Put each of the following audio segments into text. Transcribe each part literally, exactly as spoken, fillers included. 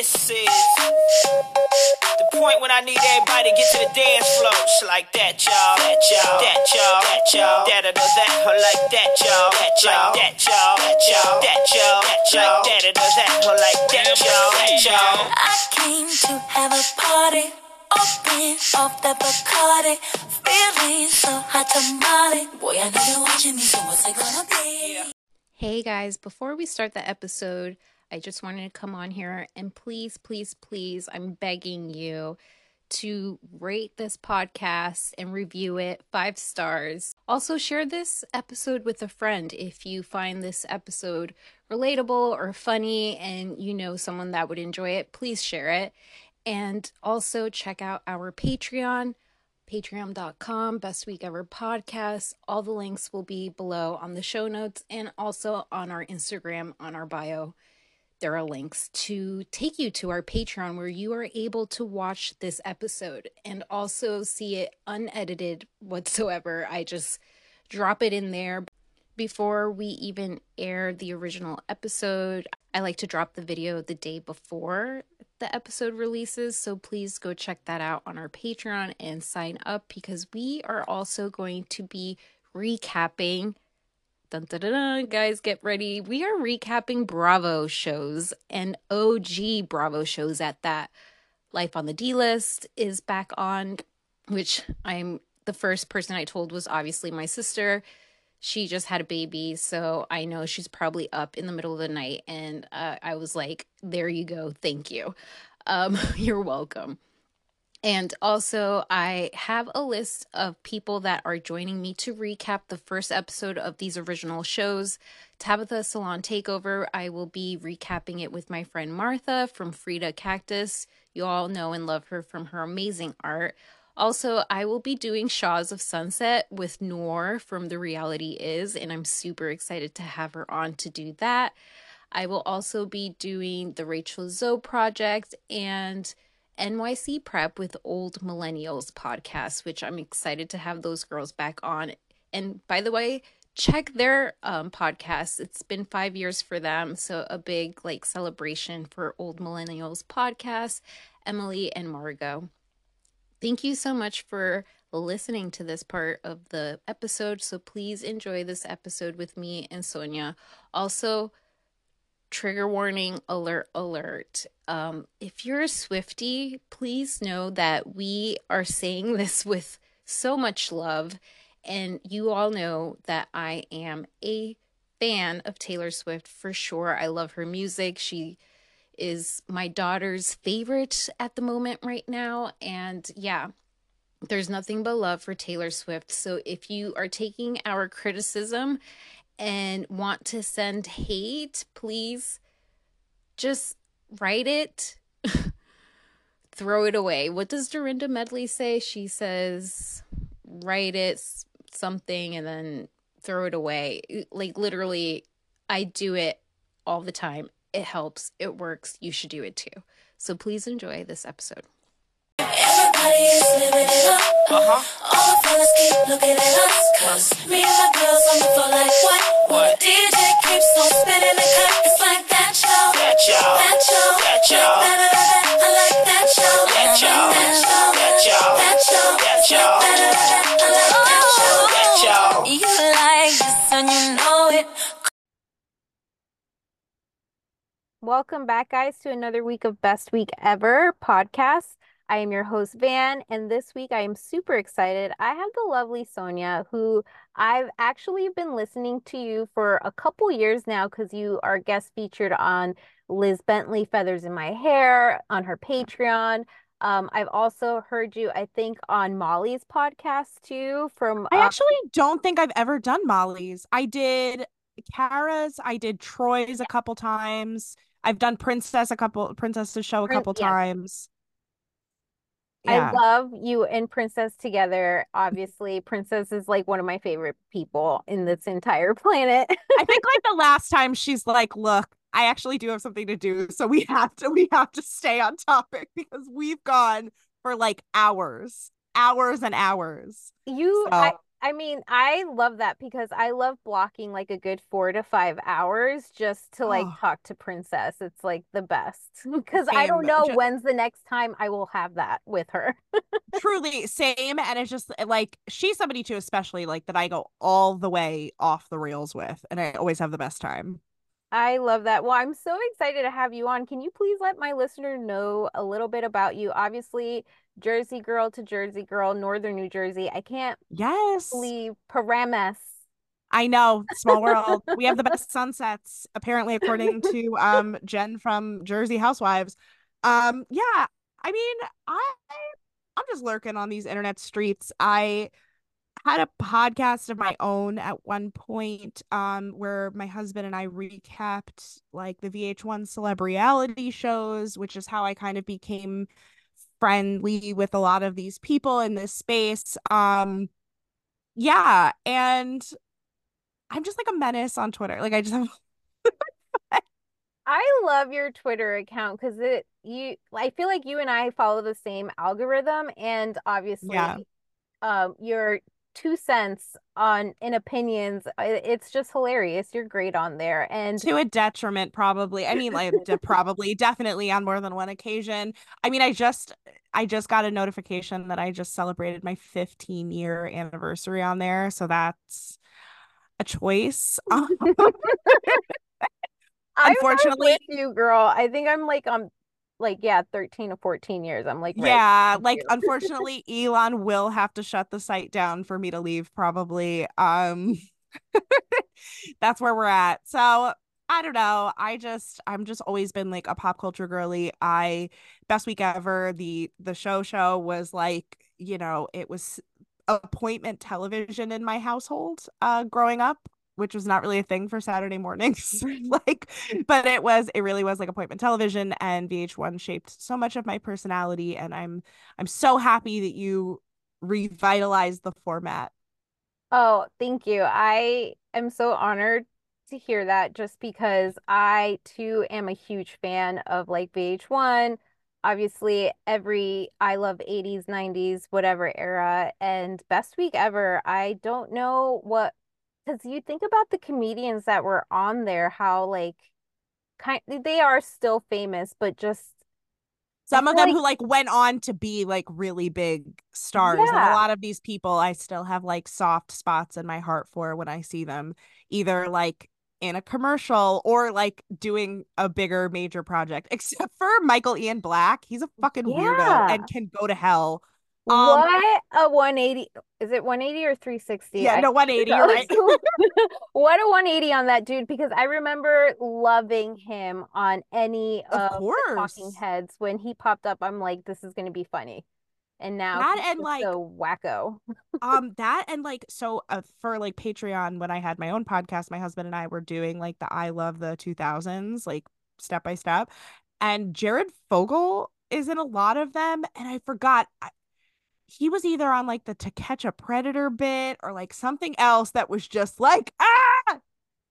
This is the point when I need everybody to get to the dance floor. It's like that, y'all. That, y'all. That, y'all. That, y'all. That, or that, or like that, y'all. That, y'all. That, y'all. That, y'all. That, y'all. That, y'all. That, or that, or like that, y'all. That, y'all. I came to have a party. Open off the Bacardi. Feeling so hot tamale. Boy, I know you're watching me, so what's it gonna be? Hey guys, before we start the episode, I just wanted to come on here and please, please, please, I'm begging you to rate this podcast and review it five stars. Also, share this episode with a friend if you find this episode relatable or funny and you know someone that would enjoy it. Please share it. And also check out our Patreon, patreon dot com, Best Week Ever Podcast. All the links will be below on the show notes and also on our Instagram, on our bio. There are links to take you to our Patreon where you are able to watch this episode and also see it unedited whatsoever. I just drop it in there. Before we even air the original episode, I like to drop the video the day before the episode releases, so please go check that out on our Patreon and sign up because we are also going to be recapping. Dun, dun, dun, dun, guys, get ready. We are recapping Bravo shows and O G Bravo shows at that. Life on the D-List is back on, which I'm the first person I told was obviously my sister. She just had a baby, so I know she's probably up in the middle of the night, and uh, I was like, there you go, thank you. Um, you're welcome. And also, I have a list of people that are joining me to recap the first episode of these original shows. Tabitha Salon Takeover, I will be recapping it with my friend Martha from Frida Cactus. You all know and love her from her amazing art. Also, I will be doing Shaws of Sunset with Noor from The Reality Is, and I'm super excited to have her on to do that. I will also be doing the Rachel Zoe Project and N Y C Prep with Old Millennials podcast, which I'm excited to have those girls back on. And by the way, check their um, podcast. It's been five years for them, so a big like celebration for Old Millennials podcast, Emily and Margot. Thank you so much for listening to this part of the episode. So please enjoy this episode with me and Sonia. Also, trigger warning, alert, alert. Um, if you're a Swiftie, please know that we are saying this with so much love. And you all know that I am a fan of Taylor Swift for sure. I love her music. She is my daughter's favorite at the moment right now. And yeah, there's nothing but love for Taylor Swift. So if you are taking our criticism and want to send hate, please just write it, throw it away. What does Dorinda Medley say? She says, write it something and then throw it away. Like literally, I do it all the time. It helps. It works. You should do it too. So please enjoy this episode. Everybody is living it up. Uh-huh. All the fellas keep looking at us. Cause me and my girls on the floor like what? What? D J keeps on spinning the cut. It's like that show. That show. That show. That show. Like that, that, that. I like that show. That show. That show. That show. That show. That show. Like that, that, that. I like that show. That show. You like this and you know it. Welcome back, guys, to another week of Best Week Ever podcast. I am your host, Van, and this week I am super excited. I have the lovely Sonia, who I've actually been listening to you for a couple years now because you are guest featured on Liz Bentley, Feathers in My Hair, on her Patreon. Um, I've also heard you, I think, on Molly's podcast, too. From I uh, actually don't think I've ever done Molly's. I did Kara's, I did Troy's a couple times. I've done Princess a couple, Princess's show a Prin- couple yes. times. I Yeah. love you and Princess together. Obviously, Princess is like one of my favorite people in this entire planet. I think like the last time she's like, look, I actually do have something to do, so we have to we have to stay on topic because we've gone for like hours, hours and hours. You, So- I, I mean, I love that because I love blocking like a good four to five hours just to like Oh, talk to Princess. It's like the best because I don't same. know Just, when's the next time I will have that with her. truly same. And it's just like she's somebody too, especially like that I go all the way off the rails with, and I always have the best time. I love that. Well, I'm so excited to have you on. Can you please let my listener know a little bit about you? Obviously, Jersey girl to Jersey girl, Northern New Jersey. I can't Yes. believe Paramus. I know, small world. We have the best sunsets, apparently, according to um Jen from Jersey Housewives. Um, yeah, I mean, I I'm just lurking on these internet streets. I had a podcast of my own at one point, um, where my husband and I recapped like the V H one celebrity shows, which is how I kind of became friendly with a lot of these people in this space. Um, yeah, and I'm just like a menace on Twitter. Like I just have I love your Twitter account because it you I feel like you and I follow the same algorithm and obviously yeah, um your two cents on in opinions I- it's just hilarious. You're great on there and to a detriment probably. I mean, like de- probably definitely on more than one occasion. I mean, I just I just got a notification that I just celebrated my fifteen year anniversary on there, so that's a choice. I'm right Unfortunately, with you, girl. I think I'm like I'm like yeah, thirteen to fourteen years. I'm like right yeah, with like you. unfortunately Elon will have to shut the site down for me to leave probably. Um that's where we're at. So I don't know. I just I'm just always been like a pop culture girly. I Best Week Ever, the the show show was like, you know, it was appointment television in my household uh growing up, which was not really a thing for Saturday mornings. Like, but it was it really was like appointment television, and V H one shaped so much of my personality, and I'm I'm so happy that you revitalized the format. Oh, thank you. I am so honored to hear that just because I too am a huge fan of like V H one. Obviously, every I love eighties, nineties, whatever era, and Best Week Ever. I don't know what, because you think about the comedians that were on there, how like kind they are still famous, but just I Some of feel them like who like went on to be like really big stars, and a yeah. lot of these people I still have like soft spots in my heart for when I see them either like in a commercial or like doing a bigger major project, except for Michael Ian Black. He's a fucking weirdo and Yeah. can go to hell. um What a one eighty. Is it one eighty or three sixty? yeah, I no, one eighty, you're right. also what a one eighty on that dude because I remember loving him on any Of of the talking course. heads when he popped up. I'm like, this is going to be funny. And now that he's and just like so wacko. Um, that and like so uh, for like Patreon, when I had my own podcast, my husband and I were doing like the I Love the two thousands, like step by step. And Jared Fogle is in a lot of them. And I forgot I, he was either on like the To Catch a Predator bit or like something else that was just like, ah,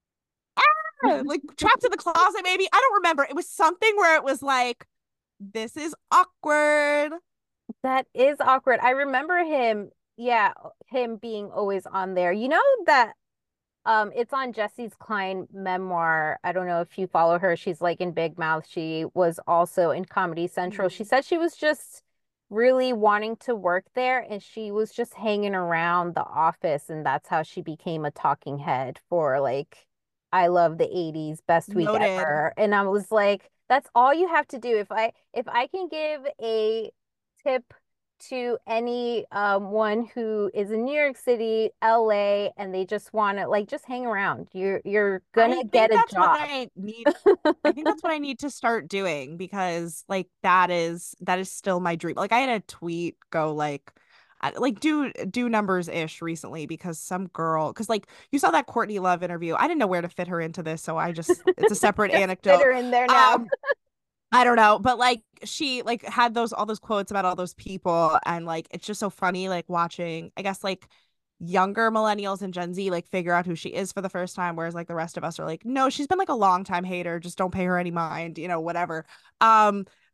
ah, like trapped in the closet, maybe. I don't remember. It was something where it was like, this is awkward. That is awkward. I remember him, yeah, him being always on there. You know that Um, it's on Jesse's Klein memoir. I don't know if you follow her. She's like in Big Mouth. She was also in Comedy Central. She Mhm. said she was just really wanting to work there and she was just hanging around the office and that's how she became a talking head for like I love the eighties best week Noted. ever. And I was like, that's all you have to do. If I if I can give a tip to any um one who is in New York City, L A, and they just want to like just hang around. You're you're gonna I get think a that's what job. I need. I think that's what I need to start doing because like that is that is still my dream. Like I had a tweet go like I- like do do numbers ish recently because some girl because like you saw that Courtney Love interview. I didn't know where to fit her into this, so I just it's a separate Just fit anecdote. her in there now. Um I don't know, but like she like had those all those quotes about all those people, and like it's just so funny like watching, I guess, like younger millennials and Gen Z like figure out who she is for the first time, whereas like the rest of us are like, no, she's been like a long time hater, just don't pay her any mind, you know, whatever. Um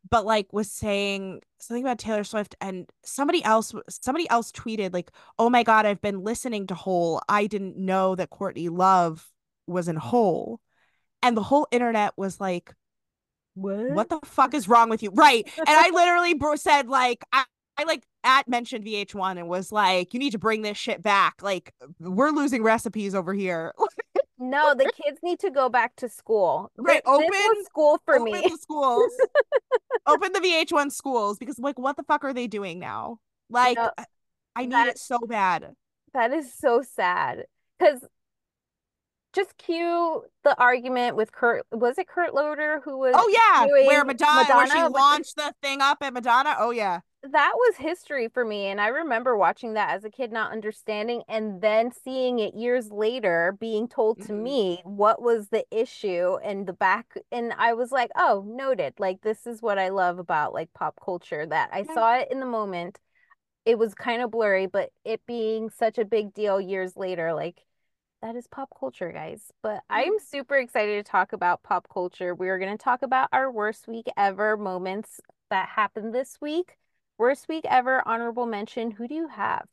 but like was saying something about Taylor Swift, and somebody else somebody else tweeted like, "Oh my God, I've been listening to Hole. I didn't know that Courtney Love was in Hole." And the whole internet was like, What? "What the fuck is wrong with you?" Right. And I literally bro- said like I, I like at mentioned V H one and was like, "You need to bring this shit back. Like we're losing recipes over here." No, the kids need to go back to school. Right. Th- This was Open school for open me. the schools. Open the V H one schools, because like what the fuck are they doing now? Like No, I I need that it so bad. that is so sad. Because just cue the argument with Kurt. Was it Kurt Loder who was Oh yeah, where doing Madonna, where she Madonna with the, launched the thing up at Madonna. Oh yeah. that was history for me. And I remember watching that as a kid, not understanding, and then seeing it years later being told to Mhm. me what was the issue and the back. And I was like, oh, noted. Like, this is what I love about like pop culture, that I Yeah. saw it in the moment. It was kind of blurry, but it being such a big deal years later, like, that is pop culture, guys. But Yeah. I'm super excited to talk about pop culture. We're going to talk about our worst week ever moments that happened this week. Worst week ever, honorable mention. Who do you have?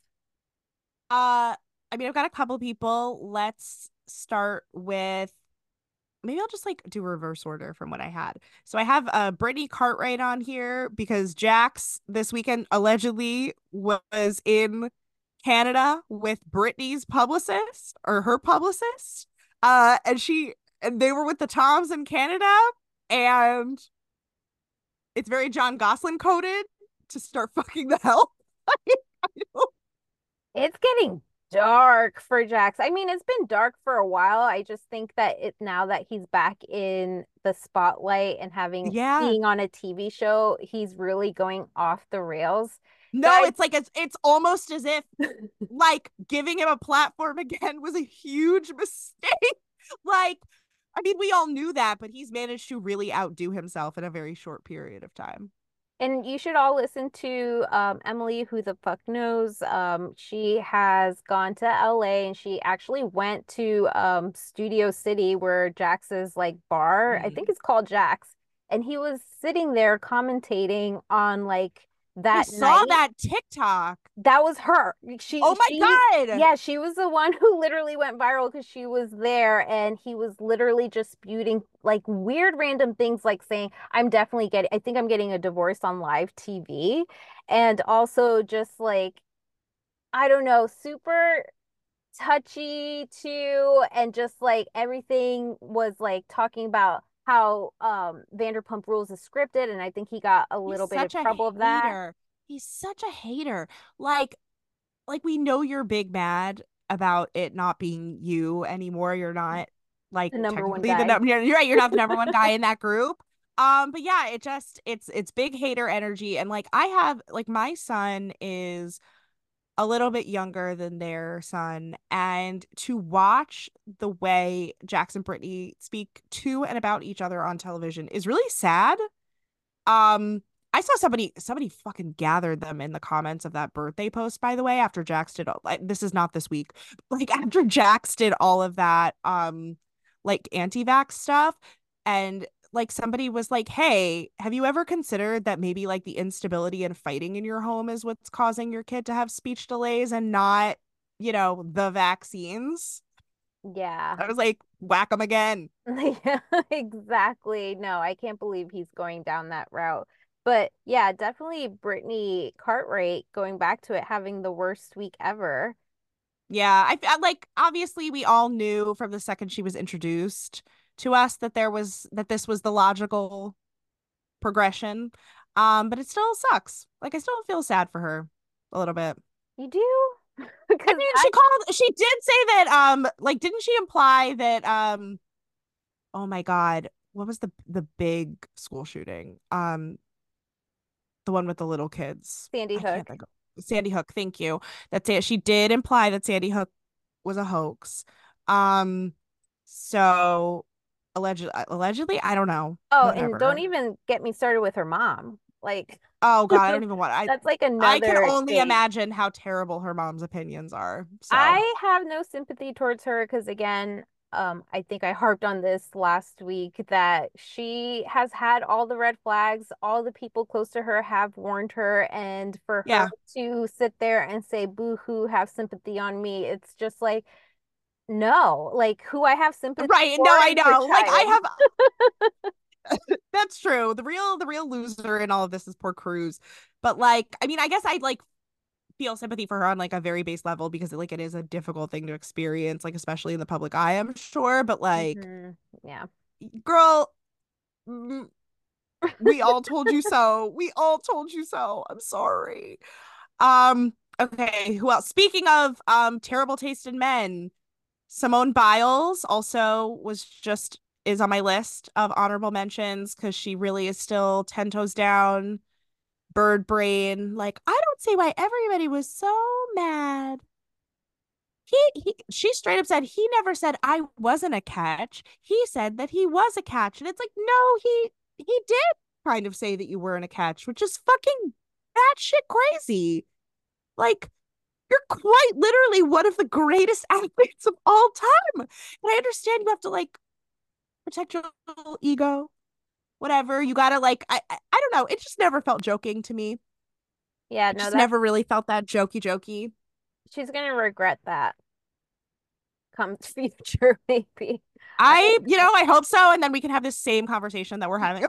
Uh, I mean, I've got a couple people. Let's start with, maybe I'll just like do reverse order from what I had. So I have uh Brittany Cartwright on here because Jax this weekend allegedly was in Canada with Britney's publicist or her publicist. Uh, and she and they were with the Toms in Canada, and it's very John Gosling coded to start fucking the hell. I don't- It's getting dark for Jax. I mean, it's been dark for a while. I just think that it now that he's back in the spotlight and having yeah. being on a T V show, he's really going off the rails. No, Guys, it's like it's it's almost as if like giving him a platform again was a huge mistake. Like, I mean, we all knew that, but he's managed to really outdo himself in a very short period of time. and you should all listen to um, Emily, who the fuck knows. Um, she has gone to L A and she actually went to um, Studio City, where Jax's like bar, I think Mm. it's called Jax, and he was sitting there commentating on like I that saw night. that TikTok. That was her. She Oh my she God. yeah, she was the one who literally went viral because she was there and he was literally just spewing like weird random things like saying, I'm definitely getting I think I'm getting a divorce on live T V. And also just like, I don't know, super touchy too, and just like everything was like talking about how um Vanderpump Rules is scripted, and I think he got a He's little bit of such a trouble of that. hater. He's such a hater. Like, like we know you're big mad about it not being you anymore. You're not like The number one technically the guy. number. You're right. You're not the number one guy in that group. Um, but yeah, it just it's it's big hater energy. And like I have like my son is a little bit younger than their son, and to watch the way Jax and Brittany speak to and about each other on television is really sad. Um, I saw somebody somebody fucking gathered them in the comments of that birthday post, by the way, after Jax did all, like, this is not this week, like after Jax did all of that um like anti-vax stuff, and like somebody was like, "Hey, have you ever considered that maybe like the instability and fighting in your home is what's causing your kid to have speech delays and not, you know, the vaccines?" Yeah. I was like, whack them again. Yeah, exactly. No, I can't believe he's going down that route. But yeah, definitely Brittany Cartwright, going back to it, having the worst week ever. Yeah, I felt like obviously we all knew from the second she was introduced to us that there was that this was the logical progression. Um, but it still sucks. Like I still feel sad for her a little bit. You do? I Because mean, I she called she did say that um like didn't she imply that um oh my God, what was the the big school shooting? Um the one with the little kids. Sandy I can't Hook. think of Sandy Hook, thank you. That's it. She did imply that Sandy Hook was a hoax. Um, so allegedly, allegedly, I don't know. Oh, and don't Whatever. even get me started with her mom. Like, Oh God, I don't even want I that's like I can another only thing. imagine how terrible her mom's opinions are. So I have no sympathy towards her because, again, um, I think I harped on this last week that she has had all the red flags. All the people close to her have warned her, and for her Yeah. to sit there and say, boo hoo, have sympathy on me, it's just like, no, like who I have sympathy Right. for No, I is her know. Like child. I have that's true. The real the real loser in all of this is poor Cruz. But like, I mean, I guess I'd like feel sympathy for her on like a very base level because like it is a difficult thing to experience, like especially in the public eye, I'm sure. But like, Mhm. Yeah. girl, mm, we all told you so. We all told you so. I'm sorry. Um, okay, who else? Speaking of um terrible taste in men, Simone Biles also was just is on my list of honorable mentions because she really is still ten toes down, bird brain. Like, I don't see why everybody was so mad. He, he she straight up said he never said I wasn't a catch. He said that he was a catch. And it's like, no, he he did kind of say that you weren't a catch, which is fucking batshit crazy. Like, you're quite literally one of the greatest athletes of all time. And I understand you have to like protect your little ego, whatever. You gotta like I I, I don't know. It just never felt joking to me. Yeah, It no, just that's never really felt that jokey jokey. she's gonna regret that come future, maybe. I I, don't you know. know, I hope so. And then we can have this same conversation that we're having.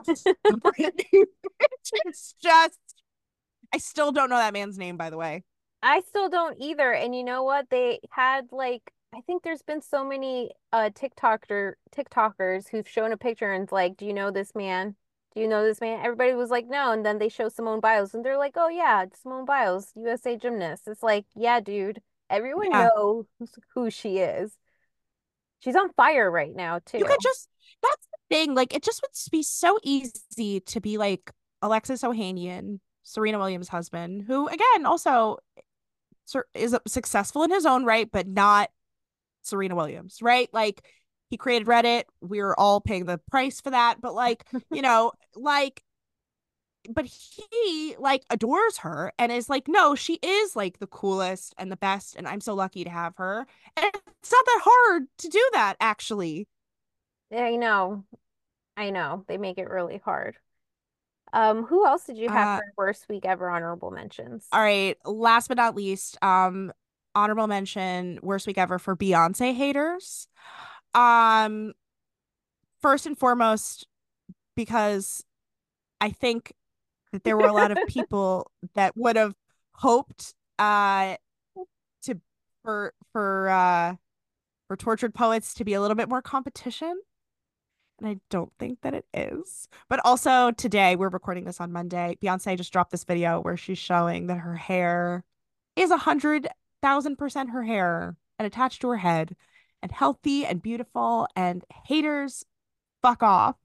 It's just, I still don't know that man's name, by the way. I still don't either. And you know what? They had like I think there's been so many uh TikToker TikTokers who've shown a picture and it's like, do you know this man? Do you know this man? Everybody was like, no. And then they show Simone Biles and they're like, oh yeah, it's Simone Biles, U S A gymnast. It's like, yeah, dude, everyone Yeah. knows who she is. She's on fire right now You too. could just, that's the thing. Like, it just would be so easy to be like Alexis Ohanian, Serena Williams' husband, who, again, also is successful in his own right, but not Serena Williams, right? Like, he created Reddit. We were all paying the price for that. But, like, you know, like, but he like adores her and is like, no, she is like the coolest and the best, and I'm so lucky to have her. And it's not that hard to do that, actually. I know. I know. They make it really hard. Um, who else did you have Uh, for worst week ever honorable mentions? all right. Last but not least, um, honorable mention, worst week ever for Beyonce haters. Um, first and foremost, because I think that there were a lot of people that would have hoped uh to for for uh for tortured poets to be a little bit more competition. And I don't think that it is. But also today, we're recording this on Monday. Beyonce just dropped this video where she's showing that her hair is a hundred thousand percent her hair and attached to her head and healthy and beautiful. And haters, fuck off.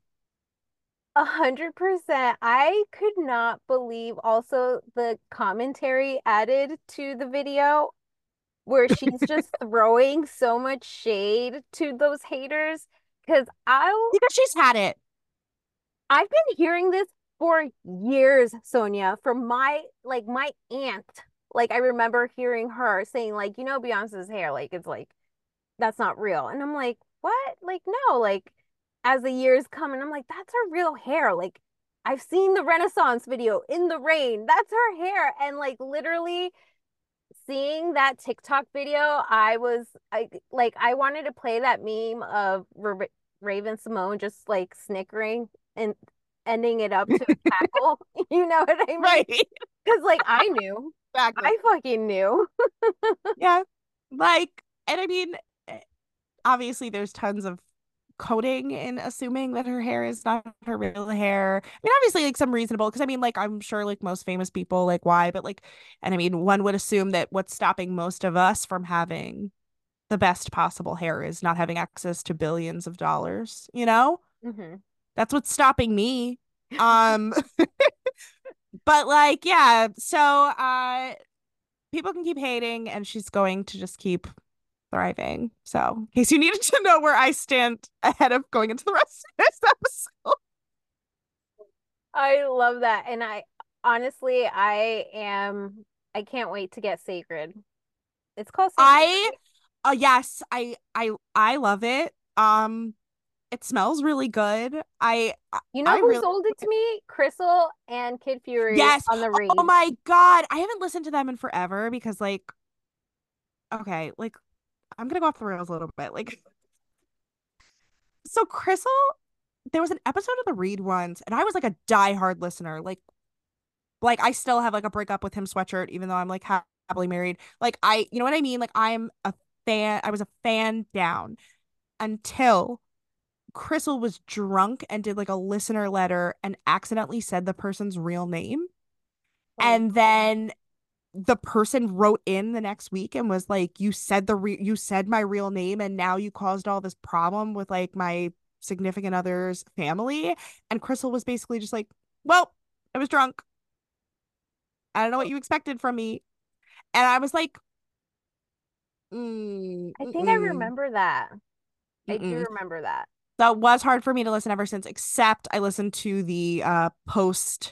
A hundred percent. I could not believe also the commentary added to the video where she's just throwing so much shade to those haters. Because I Because she's had it. I've been hearing this for years, Sonia, from my like my aunt. Like I remember hearing her saying, like, you know, Beyonce's hair, like it's like that's not real. And I'm like, what? Like, no, like as the years come and I'm like, that's her real hair. Like I've seen the Renaissance video in the rain. That's her hair. And like literally seeing that TikTok video, I was I like I wanted to play that meme of Ra Raven Simone just like snickering and ending it up to a cackle. You know what I mean? Right. Because like I knew. Exactly. I fucking knew. Yeah. Like, and I mean, eh, obviously there's tons of coding in assuming that her hair is not her real hair. I mean, obviously, like some reasonable, because I mean, like, I'm sure like most famous people, like, why, but like, and I mean, one would assume that what's stopping most of us from having the best possible hair is not having access to billions of dollars, you know? Hmm. That's what's stopping me. Um, but like, yeah, so uh people can keep hating and she's going to just keep thriving. So, in case you needed to know where I stand ahead of going into the rest of this episode. I love that. And I honestly, I am, I can't wait to get Sacred. It's called Sacred, I right? uh yes, I I I love it. Um, it smells really good. I You know I who really sold it to me? Crystal and Kid Fury yes. on the Oh read. my God. I haven't listened to them in forever because like okay, like I'm gonna go off the rails a little bit. Like so Crystal, there was an episode of the read once, and I was like a diehard listener. Like like I still have like a breakup with him sweatshirt, even though I'm like happily married. Like I, you know what I mean? Like I'm a fan. I was a fan down until Crystal was drunk and did like a listener letter and accidentally said the person's real name. Oh, And then the person wrote in the next week and was like, you said the re- you said my real name and now you caused all this problem with like my significant other's family. And Crystal was basically just like, well, I was drunk. I don't know what you expected from me. And I was like, mm, I think I mm-mm, remember that. I do mm-mm. remember that. That was hard for me to listen ever since, except I listened to the uh post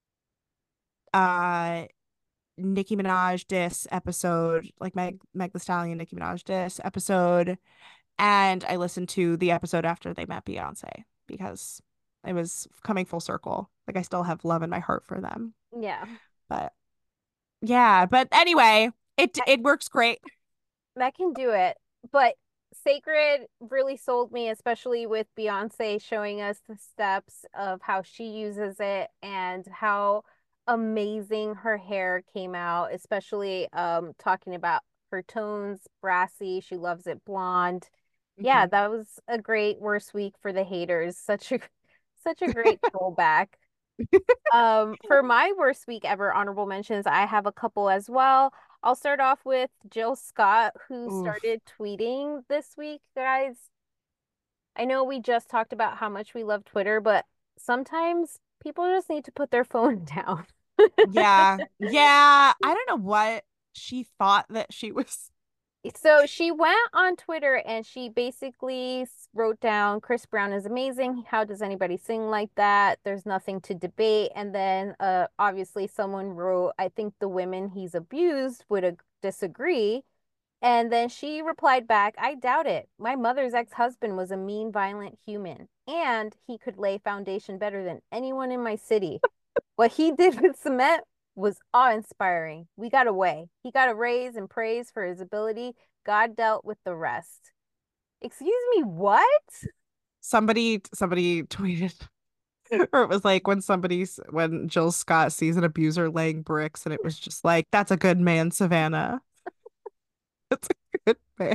uh Nicki Minaj diss episode, like Meg Meg the Stallion Nicki Minaj diss episode, and I listened to the episode after they met Beyonce because it was coming full circle. Like I still have love in my heart for them. Yeah. But yeah, but anyway, it I, it works great. that can do it. But Sacred really sold me, especially with Beyonce showing us the steps of how she uses it and how amazing her hair came out, especially um talking about her tones, brassy. She loves it blonde. Yeah, Mhm. that was a great worst week for the haters. Such a such a great throwback. Um, for my worst week ever honorable mentions, I have a couple as well. I'll start off with Jill Scott, who Oof. started tweeting this week, guys. I know we just talked about how much we love Twitter, but sometimes people just need to put their phone down. Yeah. Yeah. I don't know what she thought that she was. So she went on Twitter and she basically wrote down Chris Brown is amazing. How does anybody sing like that? There's nothing to debate. And then uh obviously someone wrote, I think the women he's abused would ag- disagree. And then she replied back, I doubt it. My mother's ex-husband was a mean, violent human, and he could lay foundation better than anyone in my city. What he did with cement was awe-inspiring. We got away. He got a raise and praise for his ability. God dealt with the rest. Excuse me, what? Somebody somebody tweeted or it was like when somebody's when Jill Scott sees an abuser laying bricks and it was just like, that's a good man, Savannah. That's a good man.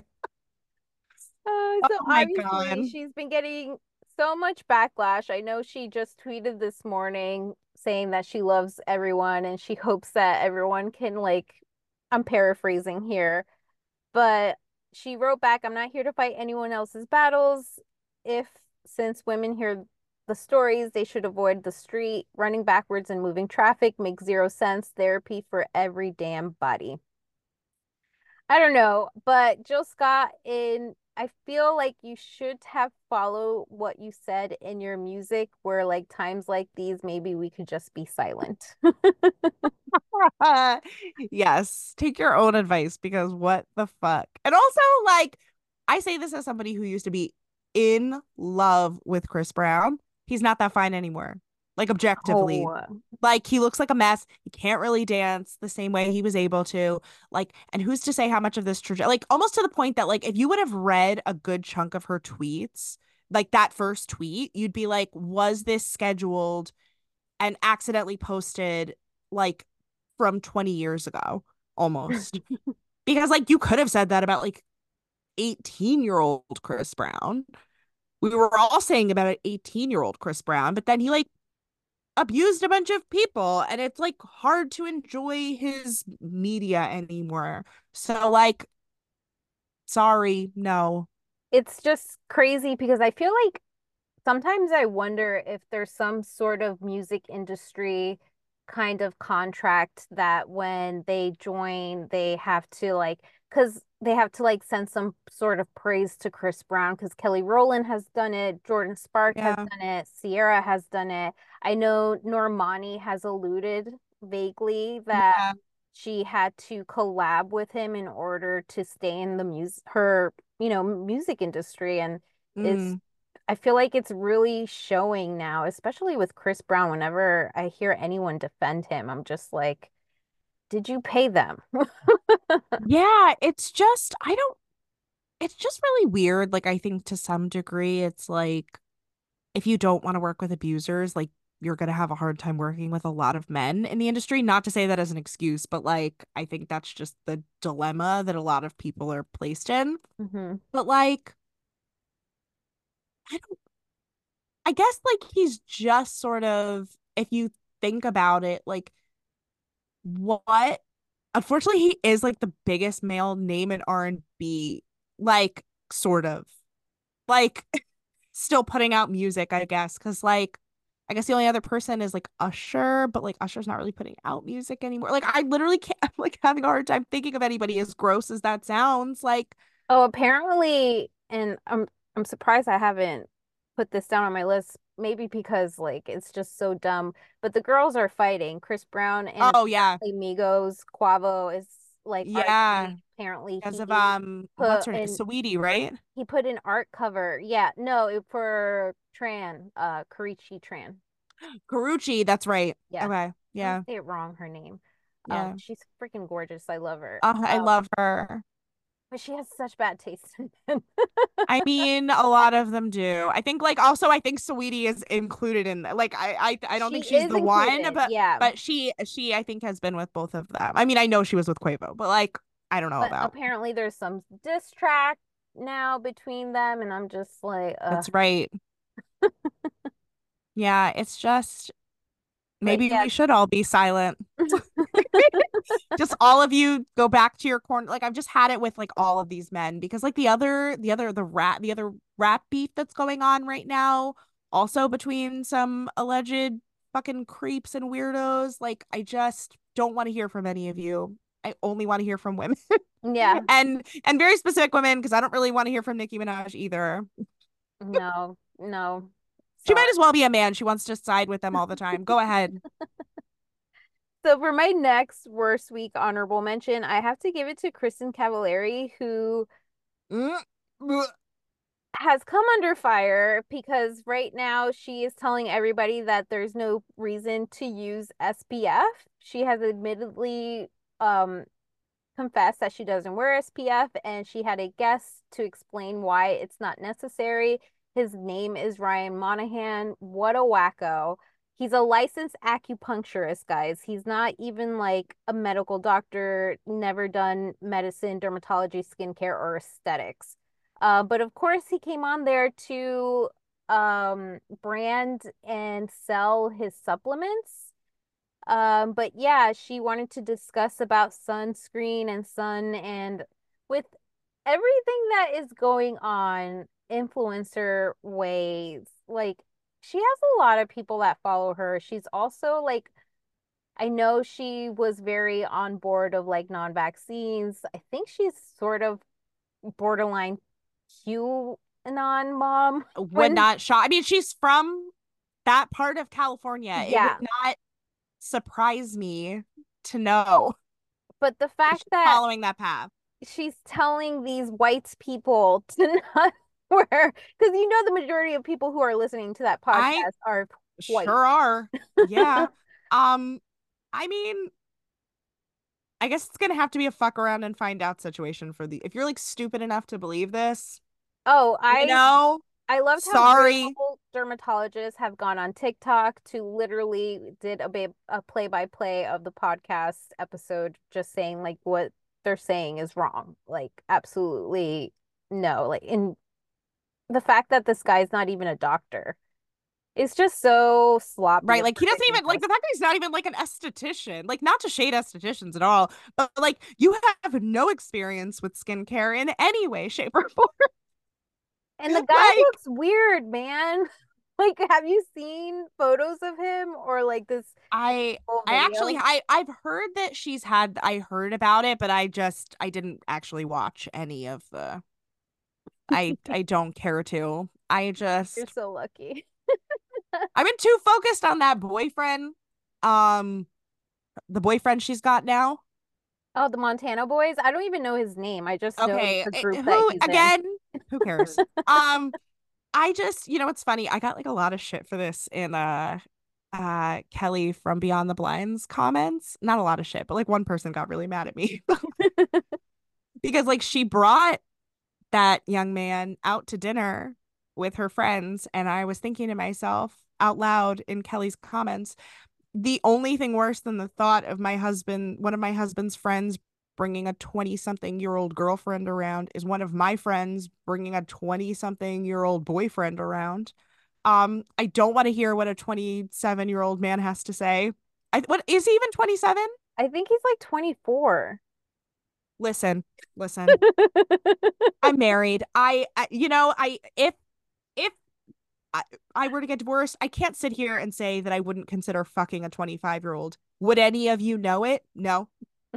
Uh, Oh so my obviously God. she's been getting so much backlash. I know she just tweeted this morning saying that she loves everyone and she hopes that everyone can like, I'm paraphrasing here, but she wrote back, I'm not here to fight anyone else's battles. If since women hear the stories, they should avoid the street. Running backwards and moving traffic makes zero sense. Therapy for every damn body. I don't know, but Jill Scott in I feel like you should have followed what you said in your music where like times like these maybe we could just be silent. Yes, take your own advice because what the fuck. And also, like, I say this as somebody who used to be in love with Chris Brown. He's not that fine anymore. Like, objectively. Oh, Like, he looks like a mess. He can't really dance the same way he was able to. Like, and who's to say how much of this traje like almost to the point that, like, if you would have read a good chunk of her tweets, like that first tweet, you'd be like, was this scheduled and accidentally posted like from twenty years ago almost? Because like you could have said that about like eighteen year old Chris Brown. We were all saying about an eighteen year old Chris Brown, but then he like abused a bunch of people and it's like hard to enjoy his media anymore. So like sorry, no. it's just crazy because I feel like sometimes I wonder if there's some sort of music industry kind of contract that when they join, they have to like, because they have to like send some sort of praise to Chris Brown because Kelly Rowland has done it, Jordan Spark has Yeah. done it, Sierra has done it. I know Normani has alluded vaguely that Yeah. she had to collab with him in order to stay in the music, her, you know, music industry. And is Mm. I feel like it's really showing now, especially with Chris Brown. Whenever I hear anyone defend him, I'm just like, did you pay them? Yeah, it's just I don't it's just really weird. Like I think to some degree it's like if you don't want to work with abusers, like you're gonna have a hard time working with a lot of men in the industry. Not to say that as an excuse, but like I think that's just the dilemma that a lot of people are placed in. hmm But like I don't I guess like he's just sort of if you think about it, like what unfortunately he is like the biggest male name in R and B, like sort of. Like still putting out music, I guess, because like I guess the only other person is like Usher, but like Usher's not really putting out music anymore. Like I literally can't I'm like having a hard time thinking of anybody as gross as that sounds. Like, Oh, apparently, and I'm I'm surprised I haven't put this down on my list. Maybe because like it's just so dumb. But the girls are fighting. Chris Brown and oh yeah. apparently Migos, Quavo is like Yeah. arguing. Apparently Because of he um what's put her name? in Saweetie, right? he put an art cover. Yeah, no, it, for Tran, uh, Karichi Tran. Karuchi, that's right. Yeah, Okay. I always Yeah. say it wrong, her name. Um, Yeah. she's freaking gorgeous. I love her. Oh, I Um, love her. but she has such bad taste in men. I mean, a lot of them do. I think like also I think Saweetie is included in that. Like I I I don't She think she's is the one, included. but Yeah. but she she I think has been with both of them. I mean, I know she was with Quavo, but like I don't know But about. apparently there's some diss track now between them, and I'm just like, uh. That's right. Yeah, it's just But maybe yeah, we should all be silent. Just all of you go back to your corner. Like I've just had it with like all of these men because like the other the other the rat the other rap beef that's going on right now also between some alleged fucking creeps and weirdos. Like I just don't want to hear from any of you. I only want to hear from women yeah, and and very specific women because I don't really want to hear from Nicki Minaj either. no, no, She might sorry. as well be a man. She wants to side with them all the time. Go ahead. So for my next worst week honorable mention, I have to give it to Kristen Cavallari, who Mm, bleh. has come under fire because right now she is telling everybody that there's no reason to use S P F. She has admittedly um confessed that she doesn't wear S P F, and she had a guest to explain why it's not necessary. His name is Ryan Monahan. What a wacko. He's a licensed acupuncturist, guys. He's not even like a medical doctor, never done medicine, dermatology, skincare, or aesthetics. Uh, but of course, he came on there to um, brand and sell his supplements. Um, but yeah, she wanted to discuss about sunscreen and sun, and with everything that is going on influencer ways, like she has a lot of people that follow her. She's also like I know she was very on board of like non-vaccines. I think she's sort of borderline QAnon mom Would when not shock. I mean, she's from that part of California. It would yeah, not surprise me to know but the that fact she's that following that path. she's telling these white people to not wear, because you know the majority of people who are listening to that I podcast are white. sure are. Yeah. Um, I mean, I guess it's gonna have to be a fuck around and find out situation for the if you're like stupid enough to believe this, Oh, you I know, I loved how sorry. real dermatologists have gone on TikTok to literally did a ba a play-by-play of the podcast episode, just saying like what they're saying is wrong. Like absolutely no. Like in the fact that this guy's not even a doctor. It's just so sloppy Right, and like he doesn't even like ridiculous. the fact that he's not even like an esthetician, like not to shade estheticians at all, but like you have no experience with skincare in any way, shape, or form. And the guy Like looks weird, man. Like, have you seen photos of him or like this I whole I actually video? I I've heard that she's had I heard about it, but I just I didn't actually watch any of the I I don't care to. I You're just so lucky. I've been too focused on that boyfriend. Um the boyfriend she's got now. Oh, the Montana Boys? I don't even know his name. I just know Okay, the it- group that who he's in. again? Who cares? Um I just, you know, it's funny. I got like a lot of shit for this in uh uh Kelly from Beyond the Blinds comments. Not a lot of shit, but like one person got really mad at me because like she brought that young man out to dinner with her friends, and I was thinking to myself out loud in Kelly's comments, the only thing worse than the thought of my husband, one of my husband's friends bringing a twenty something year old girlfriend around is one of my friends bringing a twenty something year old boyfriend around. Um, I don't want to hear what a twenty-seven year old man has to say. I, what is he even twenty-seven? I think he's like twenty-four. Listen, listen. I'm married. I, I you know, I if if I, I were to get divorced, I can't sit here and say that I wouldn't consider fucking a twenty-five year old. Would any of you know it? No.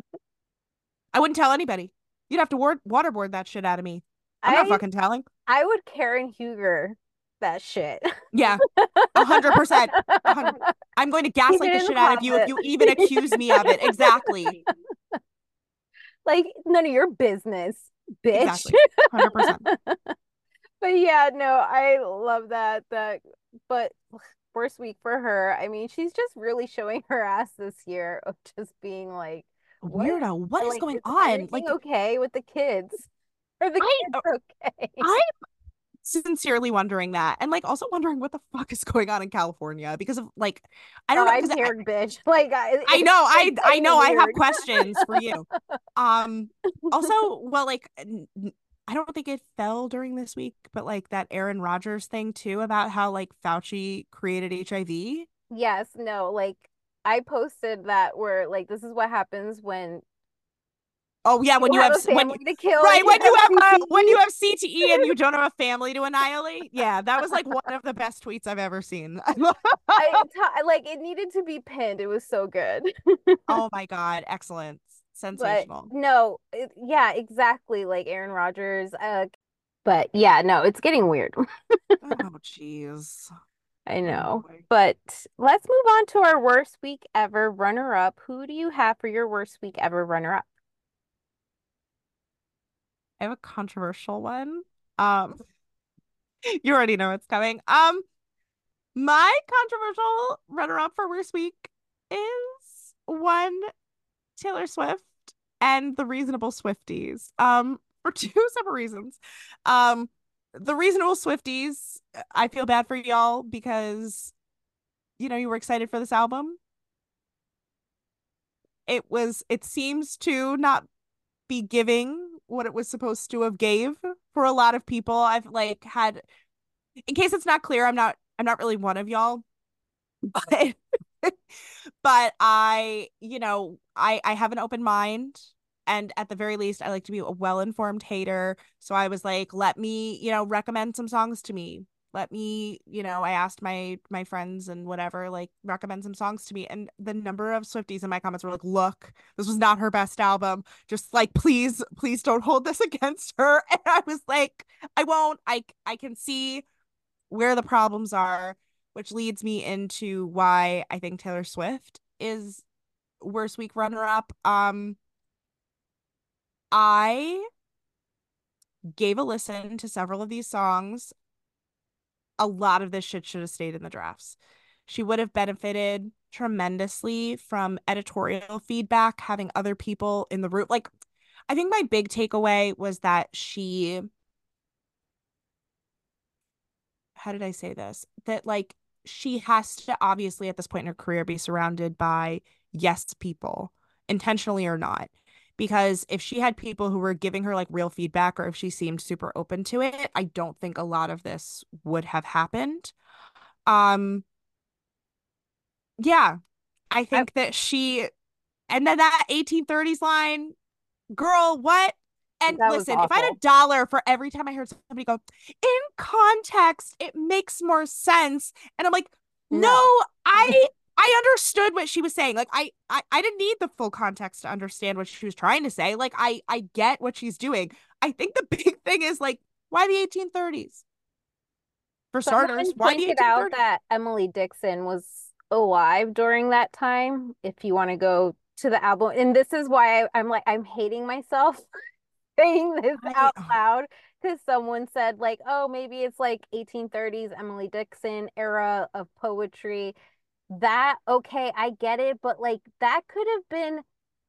I wouldn't tell anybody. You'd have to ward- waterboard that shit out of me. I'm not I fucking telling. I would Karen Huger that shit. Yeah, a hundred percent. A hundred. I'm going to Keep gaslight it the in the shit out of you if closet. you even accuse me of it. Exactly. Like none of your business, bitch. Exactly. one hundred percent. But yeah, no, I love that. That, but worst week for her. I mean, she's just really showing her ass this year of just being like, what? Weirdo. What is Like, going is on? everything Like, okay with the kids? Are the I, kids okay? I'm sincerely wondering that, and like also wondering what the fuck is going on in California because of like, I Oh, don't know I'm because I, scared, bitch. Like, I, I it's, know I it's I getting know I have weird. questions for you. Um. Also, well, like. n- n- I don't think it fell during this week, but like that Aaron Rodgers thing too about how like Fauci created H I V. Yes, no, like I posted that where like this is what happens when Oh yeah, you when you have have a s- when family to kill right and you when you have uh, have when you C T E. have C T E and you don't have a family to annihilate. Yeah, that was like one of the best tweets I've ever seen. I t- like it needed to be pinned. It was so good. Oh my God, excellent. But Sensational. no, it, yeah, exactly like Aaron Rodgers. Uh, but yeah, no, it's getting weird. Oh jeez. I Oh know. boy. But let's move on to our worst week ever runner up. Who do you have for your worst week ever runner up? I have a controversial one. Um, you already know what's coming. Um, my controversial runner-up for worst week is one Taylor Swift and the Reasonable Swifties. Um, for two separate reasons. Um, the Reasonable Swifties, I feel bad for y'all because you know you were excited for this album. It was it seems to not be giving what it was supposed to have gave for a lot of people. I've like had in case it's not clear, I'm not I'm not really one of y'all, but but I, you know, I I have an open mind, and at the very least I like to be a well-informed hater. So I was like, let me, you know, recommend some songs to me. Let me, you know, I asked my my friends and whatever, like recommend some songs to me. And the number of Swifties in my comments were like, look, this was not her best album. Just like, please, please don't hold this against her. And I was like, I won't. I I can see where the problems are, which leads me into why I think Taylor Swift is worst week runner up. Um, I gave a listen to several of these songs. A lot of this shit should have stayed in the drafts. She would have benefited tremendously from editorial feedback, having other people in the room. Like, I think my big takeaway was that she, how did I say this? That like she has to obviously at this point in her career be surrounded by yes people, intentionally or not. Because if she had people who were giving her like real feedback or if she seemed super open to it, I don't think a lot of this would have happened. Um, yeah, I I, think that she and then that eighteen thirties line, girl, what? And that was listen, if I had a awful. dollar for every time I heard somebody go, in context, it makes more sense. And I'm like, no, No. I I understood what she was saying. Like I, I I didn't need the full context to understand what she was trying to say. Like I I get what she's doing. I think the big thing is like, why the eighteen thirties? For starters, Someone why the pointed out eighteen thirties? that Emily Dixon was alive during that time. If you want to go to the album, and this is why I, I'm like I'm hating myself saying this I out loud because someone said like, oh, maybe it's like eighteen thirties Emily Dickinson era of poetry. That okay, I get it, but like that could have been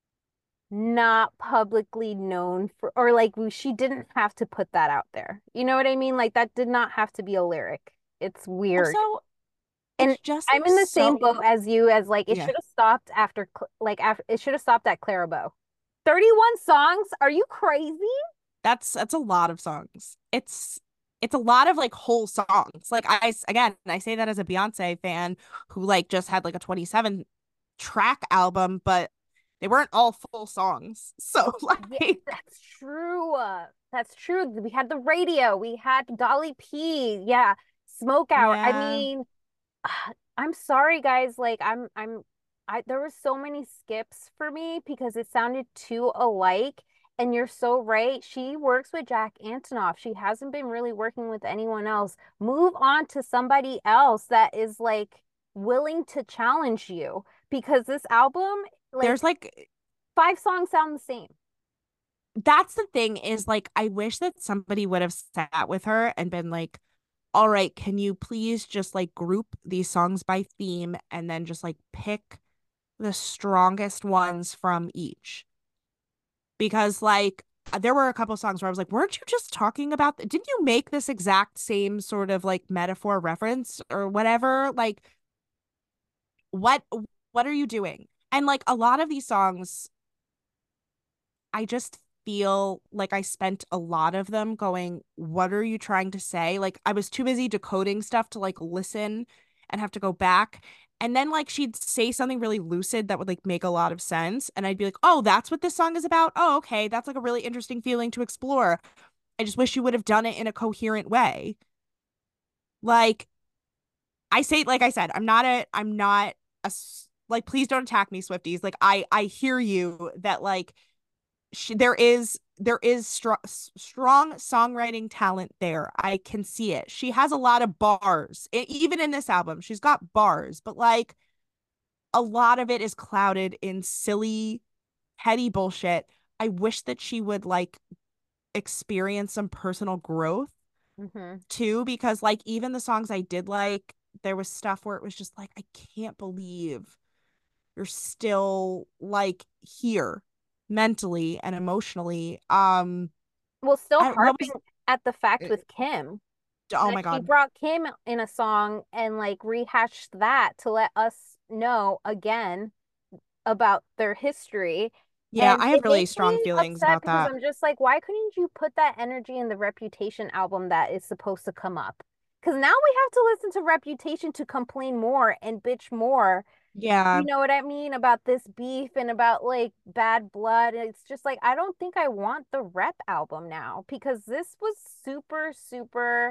not publicly known for, or like she didn't have to put that out there. You know what I mean? Like that did not have to be a lyric. It's weird. Also, And it just I'm seems in the same so boat as you, as like it yeah. should have stopped after Cl- like after it should have stopped at Clarabow. thirty-one songs? Are you crazy? That's that's a lot of songs. It's it's a lot of like whole songs. Like I again, I say that as a Beyonce fan who like just had like a twenty-seven track album, but they weren't all full songs. So Yeah, like that's true. Uh, that's true. We had the radio. We had Dolly P. Yeah, Smoke Hour. I yeah. mean, I'm sorry, guys. Like, I'm, I'm, I. There were so many skips for me because it sounded too alike. And you're so right. She works with Jack Antonoff. She hasn't been really working with anyone else. Move on to somebody else that is like willing to challenge you because this album, like, There's like five songs sound the same. that's the thing is like I wish that somebody would have sat with her and been like, all right, can you please just like group these songs by theme and then just like pick the strongest ones from each? Because like there were a couple songs where I was like, weren't you just talking about th- didn't you make this exact same sort of like metaphor reference or whatever? Like what what are you doing? And like a lot of these songs, I just feel like I spent a lot of them going, what are you trying to say? Like I was too busy decoding stuff to like listen and have to go back. And then like she'd say something really lucid that would like make a lot of sense. And I'd be like, oh, that's what this song is about. Oh, okay. That's like a really interesting feeling to explore. I just wish you would have done it in a coherent way. Like I say, like I said, I'm not a, I'm not a, like, please don't attack me, Swifties. Like I, I hear you that like, she, there is there is str- strong songwriting talent there. I can see it. She has a lot of bars. I, even in this album, she's got bars, but like a lot of it is clouded in silly, petty bullshit. I wish that she would like experience some personal growth Mm-hmm. too, because like even the songs I did like, there was stuff where it was just like, I can't believe you're still like here mentally and emotionally. Um, Well, still I what harping was at the fact eh, with Kim oh that my she God. brought Kim in a song and like rehashed that to let us know again about their history. Yeah, And I have it really makes strong me feelings upset about because that. I'm just like, why couldn't you put that energy in the Reputation album that is supposed to come up? Because now we have to listen to Reputation to complain more and bitch more. Yeah. You know what I mean about this beef and about like bad blood. It's just like I don't think I want the Rep album now because this was super, super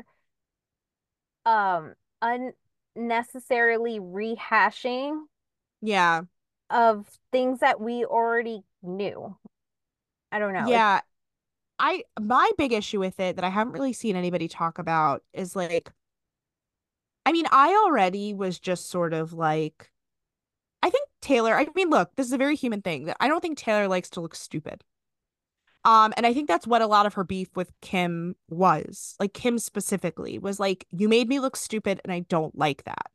um unnecessarily rehashing Yeah. of things that we already knew. I don't know. It Yeah. I my big issue with it that I haven't really seen anybody talk about is like I mean, I already was just sort of like I think Taylor, I mean, look, this is a very human thing that I don't think Taylor likes to look stupid. Um, and I think that's what a lot of her beef with Kim was. Like Kim specifically was like, you made me look stupid and I don't like that.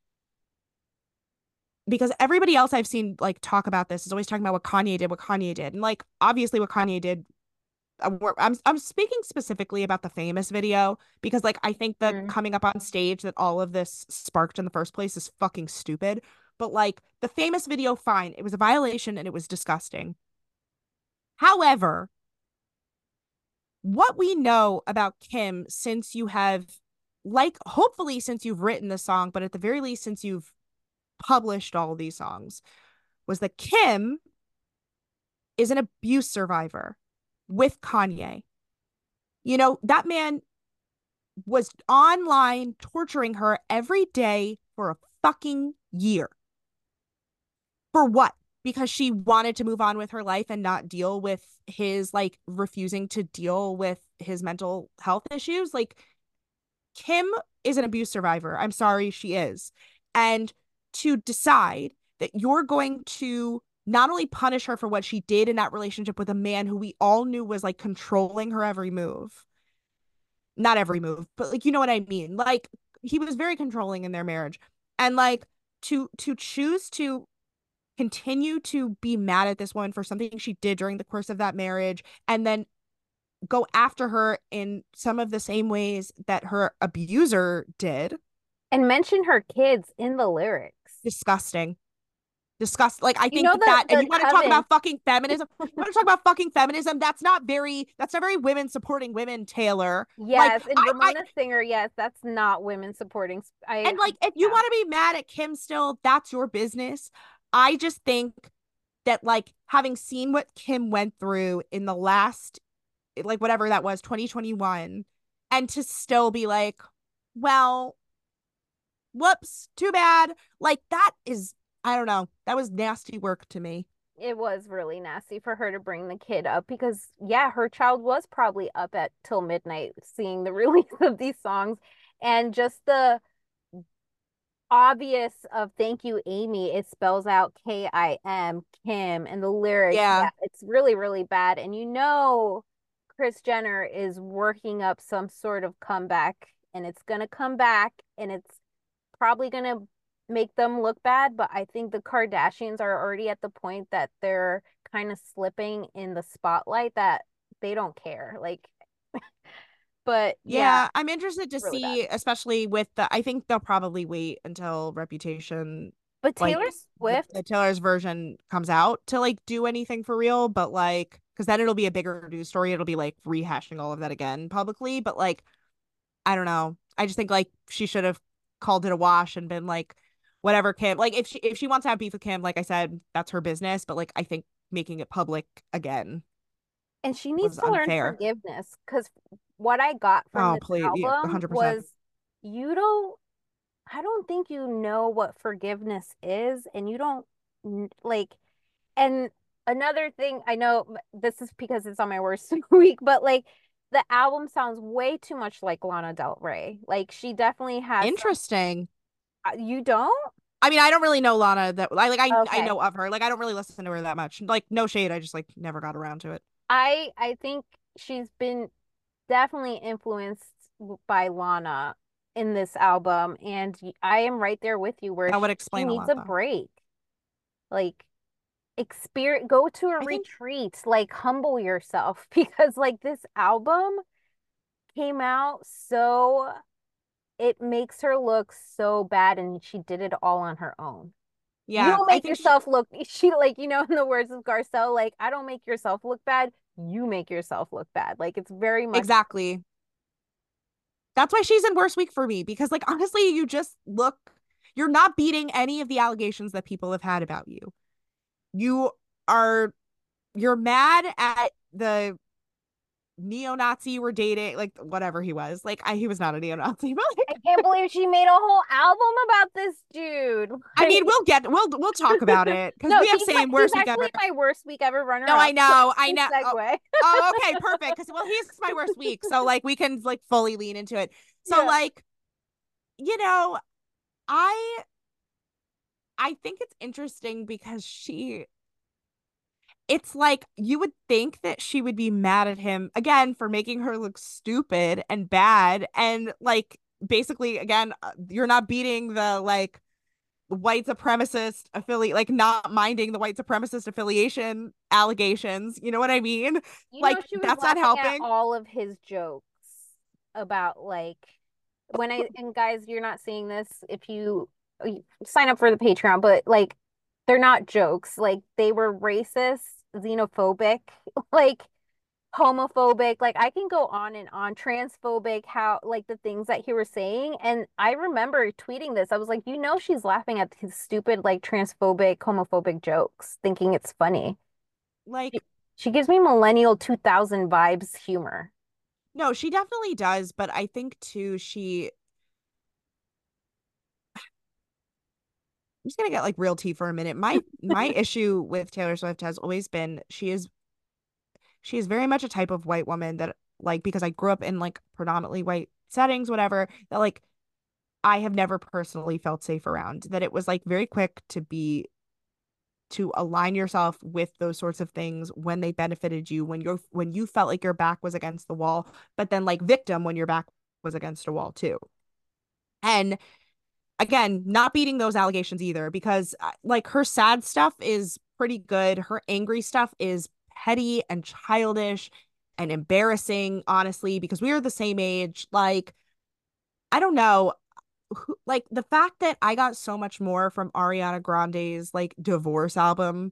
Because everybody else I've seen like talk about this is always talking about what Kanye did, what Kanye did. And like obviously what Kanye did uh, I'm I'm speaking specifically about the famous video because like I think the mm, coming up on stage that all of this sparked in the first place is fucking stupid. But like the famous video, fine, it was a violation and it was disgusting. However, what we know about Kim since you have, like, hopefully since you've written the song, but at the very least since you've published all of these songs, was that Kim is an abuse survivor with Kanye. You know, that man was online torturing her every day for a fucking year. For what? Because she wanted to move on with her life and not deal with his like refusing to deal with his mental health issues. Like Kim is an abuse survivor. I'm sorry, she is. And to decide that you're going to not only punish her for what she did in that relationship with a man who we all knew was like controlling her every move, not every move, but like, you know what I mean? Like, he was very controlling in their marriage. And like to to choose to continue to be mad at this woman for something she did during the course of that marriage and then go after her in some of the same ways that her abuser did. And mention her kids in the lyrics. Disgusting. Disgust. Like, I You think know that, the that and the you want to talk coven. about fucking feminism. You want to talk about fucking feminism. That's not very, that's not very women supporting women, Taylor. Like, Yes, and I, I, Ramona Singer, yes, that's not women supporting. sp- I and like, if you yeah. want to be mad at Kim still, that's your business. I just think that, like, having seen what Kim went through in the last, like, whatever that was, twenty twenty-one, and to still be like, well, whoops, too bad. Like, that is, I don't know. That was nasty work to me. It was really nasty for her to bring the kid up because, yeah, her child was probably up at till midnight seeing the release of these songs. And just the obvious of thank you, Amy, it spells out K I M, Kim, and the lyrics, Yeah. yeah, it's really, really bad. And you know, Kris Jenner is working up some sort of comeback, and it's gonna come back, and it's probably gonna make them look bad. But I think the Kardashians are already at the point that they're kind of slipping in the spotlight that they don't care. Like, but yeah, Yeah, I'm interested to really bad. see, especially with the, I think they'll probably wait until Reputation, But Taylor like the, Swift, the Taylor's version comes out to like do anything for real, but like, because then it'll be a bigger news story. It'll be like rehashing all of that again publicly, but like, I don't know. I just think like she should have called it a wash and been like, whatever, Kim. Like, if she if she wants to have beef with Kim, like I said, that's her business. But like, I think making it public again and she needs was to learn unfair. forgiveness because what I got from Oh, this please, yeah, album one hundred percent. was you don't, I don't think you know what forgiveness is, and you don't n- like, and another thing, I know this is because it's on my worst week, but like the album sounds way too much like Lana Del Rey. Like she definitely has Interesting. some, you don't? I mean, I don't really know Lana that I like I I Okay. know of her. Like, I don't really listen to her that much. Like, no shade, I just like never got around to it. I I think she's been definitely influenced by Lana in this album, and I am right there with you where That she, would she explain a needs lot a though. break. Like experience, go to a I think retreat, like humble yourself because like this album came out so it makes her look so bad and she did it all on her own. You yeah, don't I make think she yourself look she like you know in the words of Garcelle, like I don't make yourself look bad, you make yourself look bad. Like it's very much exactly. That's why she's in worst week for me because like honestly, you just look you're not beating any of the allegations that people have had about you. You are you're mad at the neo-Nazi you were dating, like whatever he was. Like, I, he was not a neo-Nazi, but I like, can't believe she made a whole album about this dude. I mean, we'll get we'll we'll talk about it because No, we have he's my same he's worst week actually ever. my worst week ever runner No, I up. So know, I good know. Oh, segue. oh, okay, perfect. Because well, he's my worst week, so like we can like fully lean into it. So Yeah. like, you know, I I think it's interesting because she it's like you would think that she would be mad at him again for making her look stupid and bad and like basically again uh, you're not beating the like white supremacist affiliate like not minding the white supremacist affiliation allegations, you know what I mean? You know, Like she was that's not laughing at helping. all of his jokes about like when I and guys, you're not seeing this if you, you sign up for the Patreon, but like they're not jokes. Like they were racist, xenophobic, like homophobic. Like I can go on and on, transphobic, how like the things that he was saying. And I remember tweeting this. I was like, you know, she's laughing at his stupid, like transphobic, homophobic jokes, thinking it's funny. She, Like she gives me millennial two thousand vibes humor. no, she definitely does, but I think too she I'm just gonna get like real tea for a minute. My my issue with Taylor Swift has always been she is she is very much a type of white woman that like because I grew up in like predominantly white settings, whatever, that like I have never personally felt safe around. That it was like very quick to be to align yourself with those sorts of things when they benefited you, when you're when you felt like your back was against the wall, but then like victim when your back was against a wall too. And again, not beating those allegations either, because uh, like her sad stuff is pretty good. Her angry stuff is petty and childish and embarrassing, honestly, because we are the same age. Like, I don't know. Like the fact that I got so much more from Ariana Grande's like divorce album,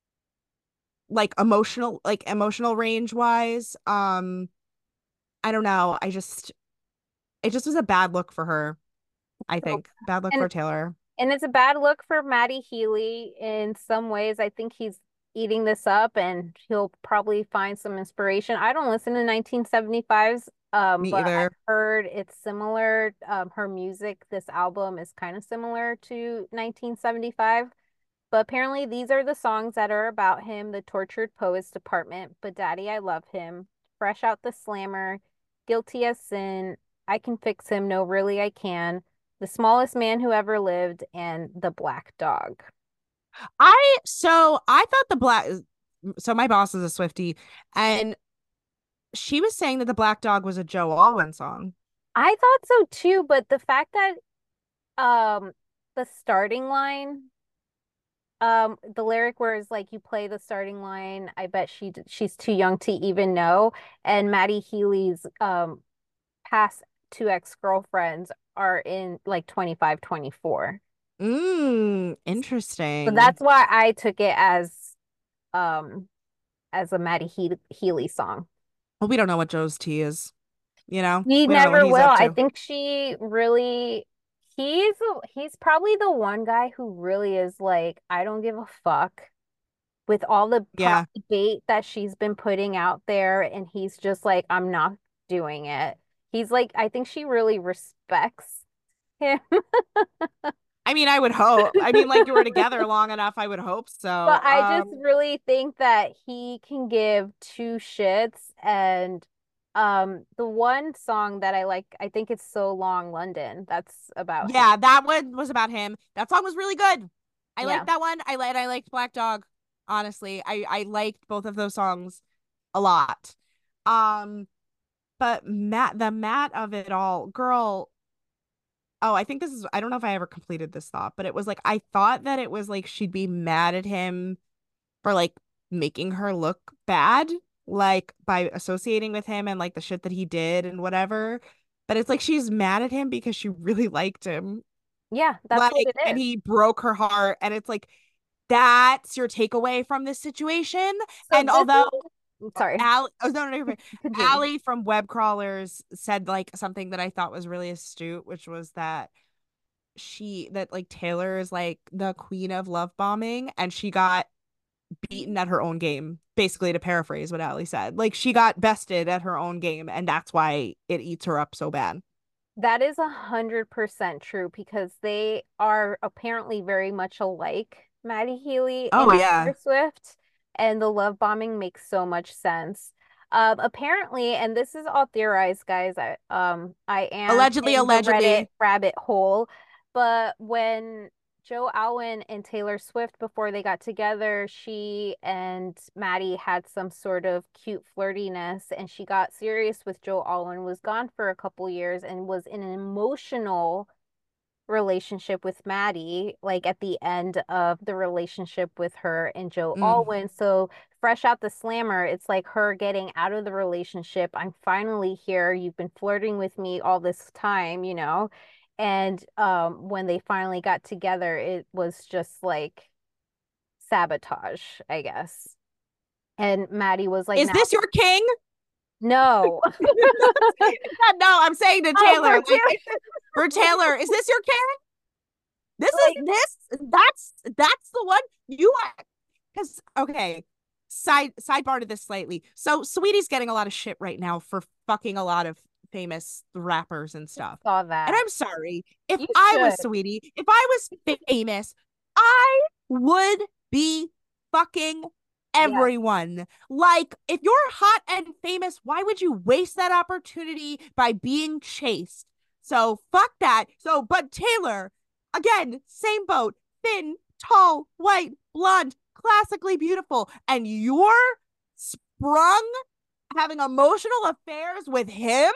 like emotional, like emotional range wise. Um, I don't know. I just, it just was a bad look for her. I So, think bad look and for Taylor. and it's a bad look for Matty Healy in some ways. I think he's eating this up and he'll probably find some inspiration. I don't listen to nineteen seventy-fives, um, Me but I've either. heard it's similar. Um, her music, this album is kind of similar to nineteen seventy-five. But apparently these are the songs that are about him, the tortured poets department, but Daddy, I love him, fresh out the slammer, guilty as sin, I can fix him, no, really I can, the smallest man who ever lived, and the black dog. I so I thought the black so my boss is a Swiftie, and she was saying that the Black Dog was a Joe Alwyn song. I thought so too, but the fact that um the starting line, um the lyric where it's like you play the starting line, I bet she she's too young to even know, and Matty Healy's um past two ex-girlfriends are in like twenty-five, twenty-four. Mm, So interesting. that's why I took it as um as a Matty he Healy song. Well, we don't know what Joe's tea is, you know? He We don't know what never he's will. up I to. think she really he's he's probably the one guy who really is like, I don't give a fuck with all the Yeah. bait that she's been putting out there, and he's just like, I'm not doing it. He's like, I think she really respects him. I mean, I would hope. I mean, like you were together long enough, I would hope so. But I just Um, really think that he can give two shits. And um the one song that I like, I think it's So Long London. That's about him. yeah, that one was about him. That song was really good. I Yeah. liked that one. I liked I liked Black Dog. Honestly, I I liked both of those songs a lot. Um, but Matt, the Matt of it all, girl. Oh, I think this is, I don't know if I ever completed this thought, but it was like, I thought that it was like she'd be mad at him for like making her look bad, like by associating with him and like the shit that he did and whatever. But it's like she's mad at him because she really liked him. Yeah, that's what Like, it and is. he broke her heart. And it's like, that's your takeaway from this situation. So And this although is, sorry, Allie, oh no, no, no, you're fine. continue. Allie from Web Crawlers said like something that I thought was really astute, which was that she that like Taylor is like the queen of love bombing, and she got beaten at her own game, basically, to paraphrase what Ali said. Like she got bested at her own game, and that's why it eats her up so bad. That is a hundred percent true because they are apparently very much alike, Maddie Healy and Oh yeah. Taylor Swift, and the love bombing makes so much sense. Um, apparently, and this is all theorized, guys. I um I am Allegedly, in the Reddit allegedly. rabbit hole, but when Joe Alwyn and Taylor Swift, before they got together, she and Maddie had some sort of cute flirtiness, and she got serious with Joe Alwyn, was gone for a couple years, and was in an emotional relationship with Maddie, like at the end of the relationship with her and Joe Mm. Alwyn. So fresh out the slammer, it's like her getting out of the relationship. I'm finally here. You've been flirting with me all this time, you know? And um, when they finally got together, it was just like sabotage, I guess. And Maddie was like, Is now, this your king? no. No, I'm saying to Oh, Taylor, for like two. for Taylor, is this your king? This is Like, this that's that's the one you are. Because okay, side sidebar to this slightly. So Sweetie's getting a lot of shit right now for fucking a lot of famous rappers and stuff. saw And that. I'm sorry. If You I was should. Sweetie, if I was famous, I would be fucking Yes. everyone. Like, if you're hot and famous, why would you waste that opportunity by being chased? So fuck that. So, but Taylor, again, same boat, thin, tall, white, blonde, classically beautiful, and you're sprung having emotional affairs with him?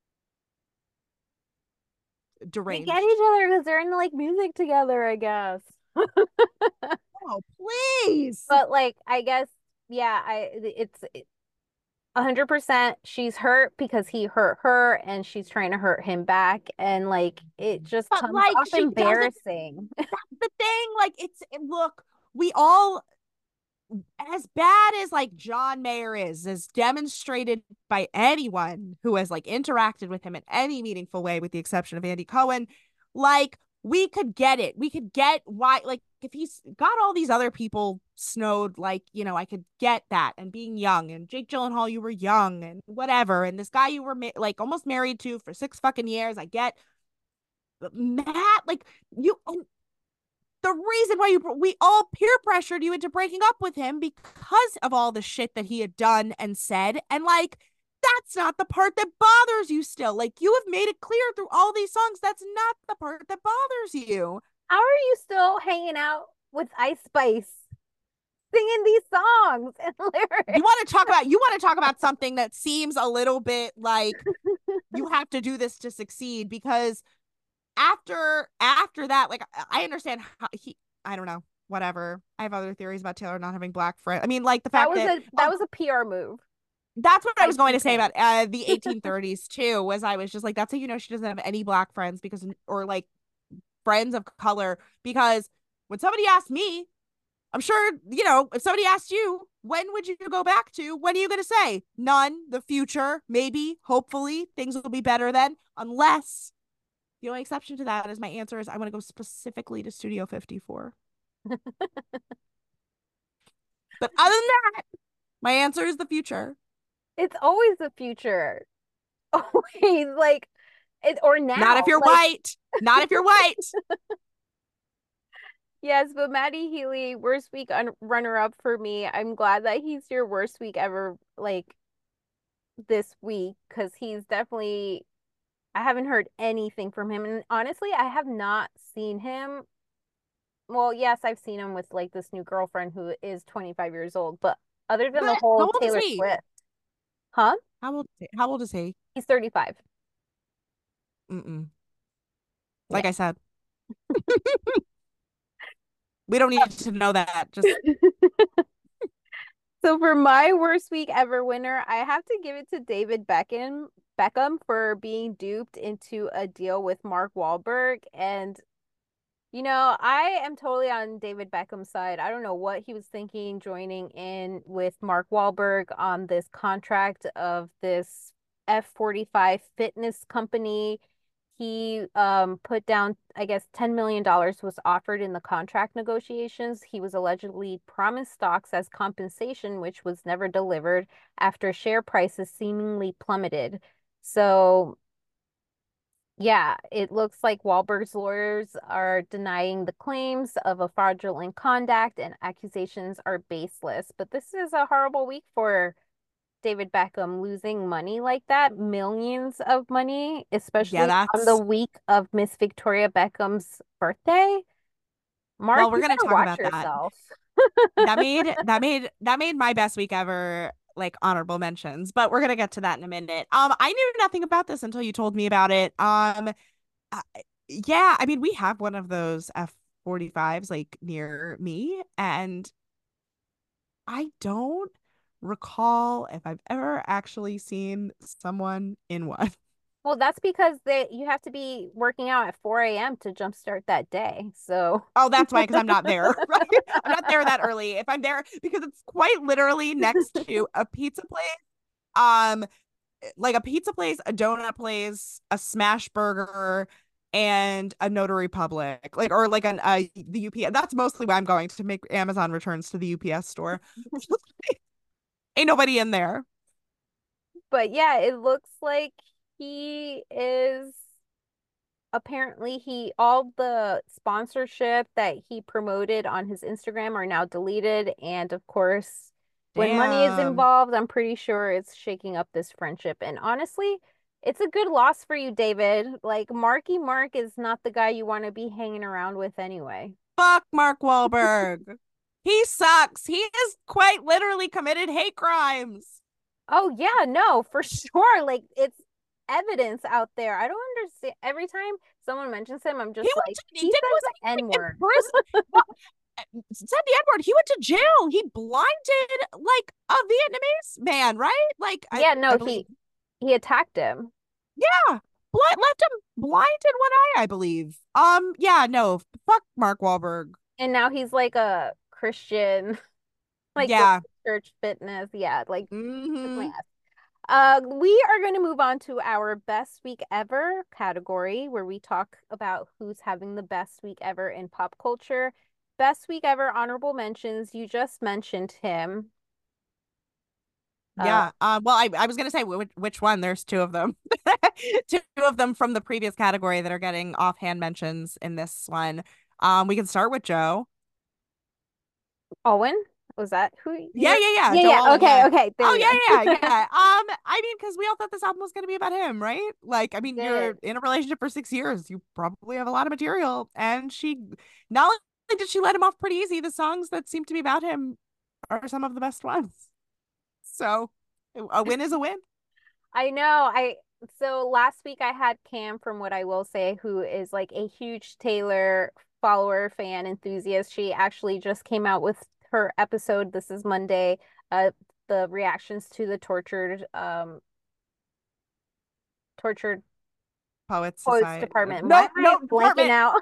They Deranged. get each other because they're into like music together, I guess. Oh, please. But like, I guess, yeah, I it's a hundred percent she's hurt because he hurt her and she's trying to hurt him back. And like, it just But comes like, off she doesn't. embarrassing. That's the thing. Like, it's look, we all, as bad as like John Mayer is, as demonstrated by anyone who has like interacted with him in any meaningful way, with the exception of Andy Cohen, like, we could get it. We could get why, like, if he's got all these other people snowed, like, you know, I could get that. And being young, and Jake Gyllenhaal, you were young and whatever. And this guy you were ma- like almost married to for six fucking years. I get. But Matt, like, you, the reason why you we all peer pressured you into breaking up with him because of all the shit that he had done and said, and like, that's not the part that bothers you still. Like, you have made it clear through all these songs that's not the part that bothers you. How are you still hanging out with Ice Spice singing these songs and lyrics? You want to talk about you want to talk about something that seems a little bit like you have to do this to succeed, because after after that, like, I understand how he I don't know, whatever. I have other theories about Taylor not having black friends. I mean, like, the That fact was that a that oh, was a P R move. that's what I I was going do to say think. about uh, the eighteen thirties too, was I was just like, that's how you know she doesn't have any black friends, because, or like friends of color, because when somebody asked me, I'm sure, you know, if somebody asked you, when would you go back to? When are you going to say? None, the future, maybe, hopefully, things will be better then, unless the only exception to that is my answer is I want to go specifically to Studio fifty-four. But other than that, my answer is the future. It's always the future. Always, like, it or now. Not if you're like, white. Not if you're white. Yes, but Maddie Healy, worst week un runner up for me. I'm glad that he's your worst week ever, like, this week, because he's definitely, I haven't heard anything from him. And honestly, I have not seen him. Well, yes, I've seen him with like this new girlfriend who is twenty-five years old, but other than the But how whole old is Taylor he? Swift, huh? How old? How old is he? He's thirty-five. Mm-mm. Yeah. Like I said, we don't need to know that. Just So for my worst week ever winner, I have to give it to David Beckham Beckham for being duped into a deal with Mark Wahlberg. And you know, I am totally on David Beckham's side. I don't know what he was thinking joining in with Mark Wahlberg on this contract of this F forty-five fitness company. He um put down, I guess, ten million dollars was offered in the contract negotiations. He was allegedly promised stocks as compensation, which was never delivered after share prices seemingly plummeted. So yeah, it looks like Wahlberg's lawyers are denying the claims of a fraudulent conduct and accusations are baseless. But this is a horrible week for David Beckham, losing money like that, millions of money, yeah, especially on the that's week of Miss Victoria Beckham's birthday. Mark, well, we're you gonna better talk watch about that. yourself. That made that made that made my best week ever, like, honorable mentions, but we're gonna get to that in a minute. Um, I knew nothing about this until you told me about it. Um, uh, yeah, I mean, we have one of those F forty-fives like near me, and I don't recall if I've ever actually seen someone in one. Well, that's because they you have to be working out at four a m to jumpstart that day. So Oh, that's why, because I'm not there, right? I'm not there that early. If I'm there, because it's quite literally next to a pizza place, um, like a pizza place, a donut place, a smash burger, and a Notary Public, like, or like an uh the U P S. That's mostly why I'm going to make Amazon returns to the U P S store. Ain't nobody in there. but yeah, it looks like he is apparently he all the sponsorship that he promoted on his Instagram are now deleted. And of course, when money is Damn. involved, I'm pretty sure it's shaking up this friendship. And honestly, it's a good loss for you, David. Like, Marky Mark is not the guy you want to be hanging around with anyway. Fuck Mark Wahlberg. He sucks. He has quite literally committed hate crimes. Oh yeah, no, for sure. Like it's evidence out there. I don't understand. Every time someone mentions him, I'm He just went like, to, he he did says wasn't the even in N-word. prison. Well, said the N-word. He went to jail. He blinded like a Vietnamese man, right? Like I, Yeah, I no, believe. he he attacked him. Yeah. Blind, left him blind in one eye, I believe. Um, yeah, no, fuck Mark Wahlberg. And now he's like a Christian, like goes Yeah. to church fitness. Yeah, like kiss my Mm-hmm. ass. Uh, we are going to move on to our best week ever category where we talk about who's having the best week ever in pop culture. Best week ever honorable mentions. You just mentioned him. Uh, Yeah. Uh, well, I, I was gonna say which, which one. There's two of them. Two of them from the previous category that are getting offhand mentions in this one. Um, we can start with Joe. Owen, was that who you Yeah, were? yeah, yeah. Yeah, Joe yeah. Alwyn, Okay, yeah. okay. There Oh, we yeah, yeah, go. yeah. Um, I mean, because we all thought this album was gonna be about him, right? Like, I mean, you're Did. in a relationship for six years. You probably have a lot of material. And she not only did she let him off pretty easy, the songs that seem to be about him are some of the best ones. So a win is a win. I know. I so last week I had Cam from What I Will Say, who is like a huge Taylor follower, fan, enthusiast. She actually just came out with her episode. This is Monday. Uh, the reactions to the tortured, um, tortured Poets Poets Society. Department. Why No, am I no, blanking department. out?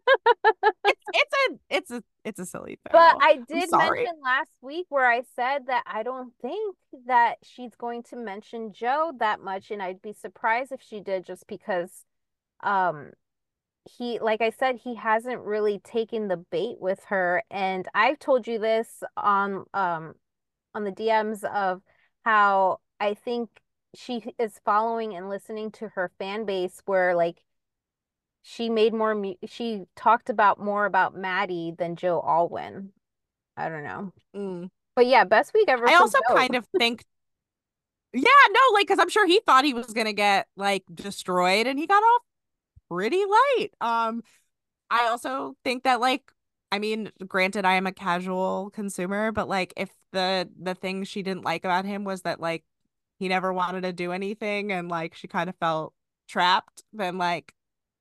It's it's a it's a it's a silly But title. I I'm did sorry. mention last week where I said that I don't think that she's going to mention Joe that much, and I'd be surprised if she did just because um he like I said, he hasn't really taken the bait with her. And I've told you this on um on the D Ms of how I think she is following and listening to her fan base where like she made more mu she talked about more about Maddie than Joe Alwyn. I don't know. Mm. But yeah, best week ever I for also Joe. kind of think, yeah, no, like, because I'm sure he thought he was gonna get like destroyed, and he got off pretty light. Um, I also think that like, I mean, granted, I am a casual consumer, but like, if the the thing she didn't like about him was that like he never wanted to do anything, and like she kind of felt trapped, then like,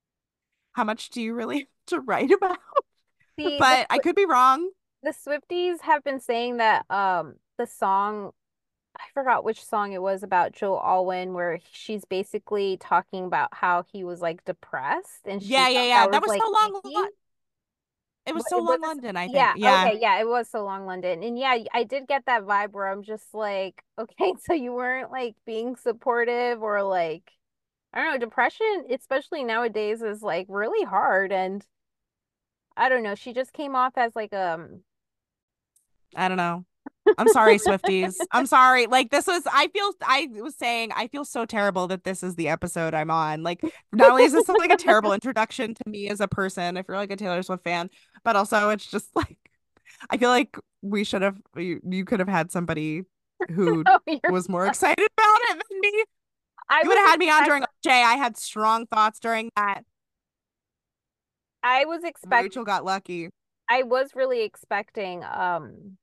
how much do you really have to write about? See, the But I could be wrong. the Swifties have been saying that um the song I forgot which song it was about Joe Alwyn where she's basically talking about how he was like depressed and she Yeah, yeah, thought yeah. that That was was like so long. icky. It was What so it was long, this, London, I think. yeah, Yeah. okay, yeah, it was So Long London. And yeah, I did get that vibe where I'm just like, okay, so you weren't like being supportive or like I don't know, depression, especially nowadays, is like really hard and I don't know, she just came off as like um I don't know. I'm sorry, Swifties. I'm sorry. Like this was I feel I was saying I feel so terrible that this is the episode I'm on. Like not only is this like a terrible introduction to me as a person, if you're like a Taylor Swift fan, but also it's just like I feel like we should have you, you could have had somebody who oh, you're was more excited about it than me. I You would was have had me on expect during Jay. I had strong thoughts during that. I was expect Rachel got lucky. I was really expecting um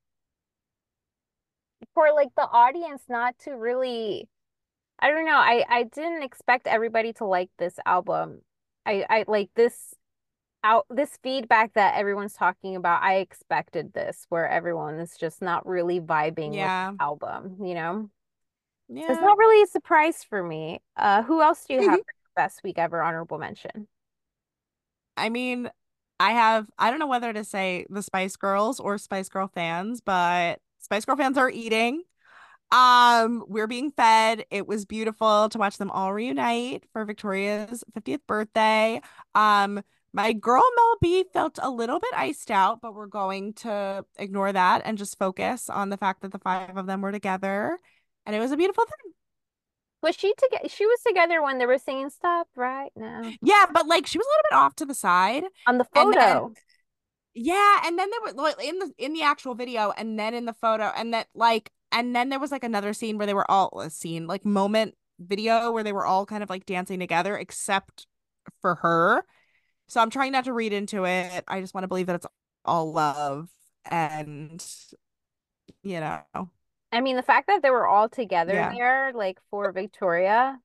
for like the audience not to really I don't know. I I didn't expect everybody to like this album. I I like this out this feedback that everyone's talking about. I expected this where everyone is just not really vibing with Yeah. the album, you know? So it's Yeah. not really a surprise for me. Uh, who else do you have for your best week ever honorable mention? I mean, I have, I don't know whether to say the Spice Girls or Spice Girl fans, but Spice Girl fans are eating. Um, we're being fed. It was beautiful to watch them all reunite for Victoria's fiftieth birthday. Um, my girl Mel B felt a little bit iced out, but we're going to ignore that and just focus on the fact that the five of them were together. And it was a beautiful thing. Was she together? She was together when they were singing "Stop Right Now" Yeah, but like she was a little bit off to the side. on the And then photo. yeah, and then there was like in the in the actual video and then in the photo and that like and then there was like another scene where they were all a scene like moment video where they were all kind of like dancing together except for her. So I'm trying not to read into it. I just want to believe that it's all love and you know, I mean, the fact that they were all together yeah, there, like for Victoria,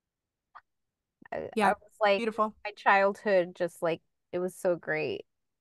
I, I yeah, was like, beautiful. my childhood just like it was so great.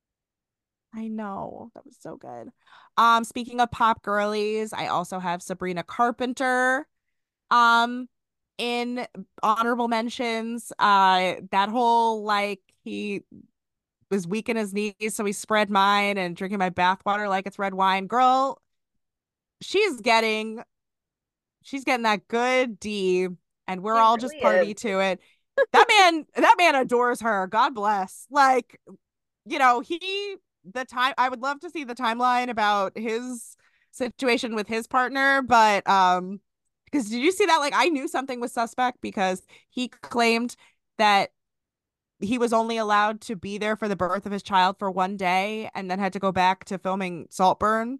I know that was so good. Um, speaking of pop girlies, I also have Sabrina Carpenter. Um, in honorable mentions, uh, that whole like he was weak in his knees, so he spread mine and drinking my bathwater like it's red wine. Girl, she's getting she's getting that good D, and we're She all really just is. party to it. That man, that man adores her. God bless. Like, you know, he the time I would love to see the timeline about his situation with his partner, but um because did you see that? Like, I knew something was suspect because he claimed that he was only allowed to be there for the birth of his child for one day and then had to go back to filming Saltburn.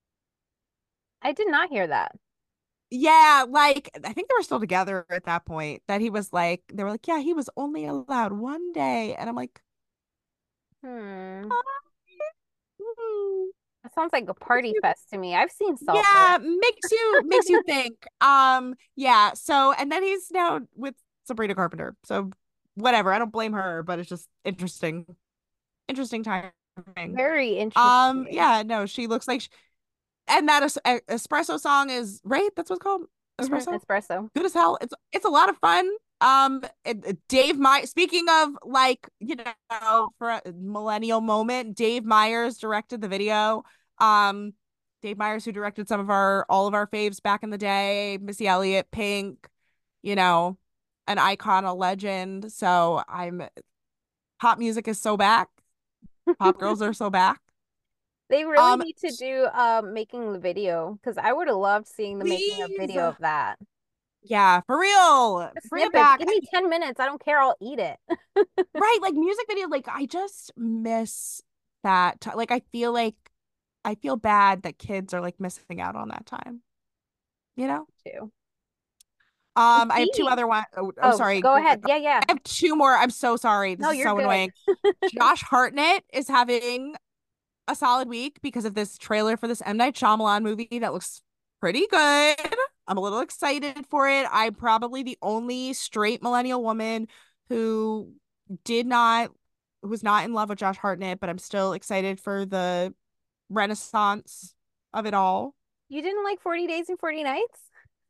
I did not hear that. Yeah, like I think they were still together at that point. That he was like, they were like, yeah, he was only allowed one day. And I'm like, Hmm. "Hmm, That sounds like a makes party you- fest to me. I've seen Saltburn. yeah, makes you makes you think. Um, yeah, so and then he's now with Sabrina Carpenter. So whatever, I don't blame her, but it's just interesting. Interesting timing. Very Um, interesting. yeah, no, she looks like sh and that es e- espresso song is right. That's what's called Hmm. espresso. Espresso. Good as hell. It's it's a lot of fun. Um, it, it- Dave My speaking of like you know for a millennial moment, Dave Myers directed the video. Um, Dave Myers who directed some of our all of our faves back in the day, Missy Elliott, Pink, you know, an icon, a legend. So I'm pop music is so back. Pop girls are so back. They really Um, need to do um making the video because I would have loved seeing the making of please. video of that. Yeah, for real. Just Bring it snippets. back. Give me ten minutes. I don't care. I'll eat it. Right, like music video, like I just miss that. ti- Like I feel like I feel bad that kids are like missing out on that time, you know? Too. And Um, I have two see. other one. Oh, oh, Oh, sorry. go G- ahead. Yeah, yeah. I have two more. I'm so sorry. No, This is you're so good. annoying. Josh Hartnett is having a solid week because of this trailer for this M. Night Shyamalan movie that looks pretty good. I'm a little excited for it. I'm probably the only straight millennial woman who did not, who was not in love with Josh Hartnett, but I'm still excited for the renaissance of it all. You didn't like forty Days and forty Nights?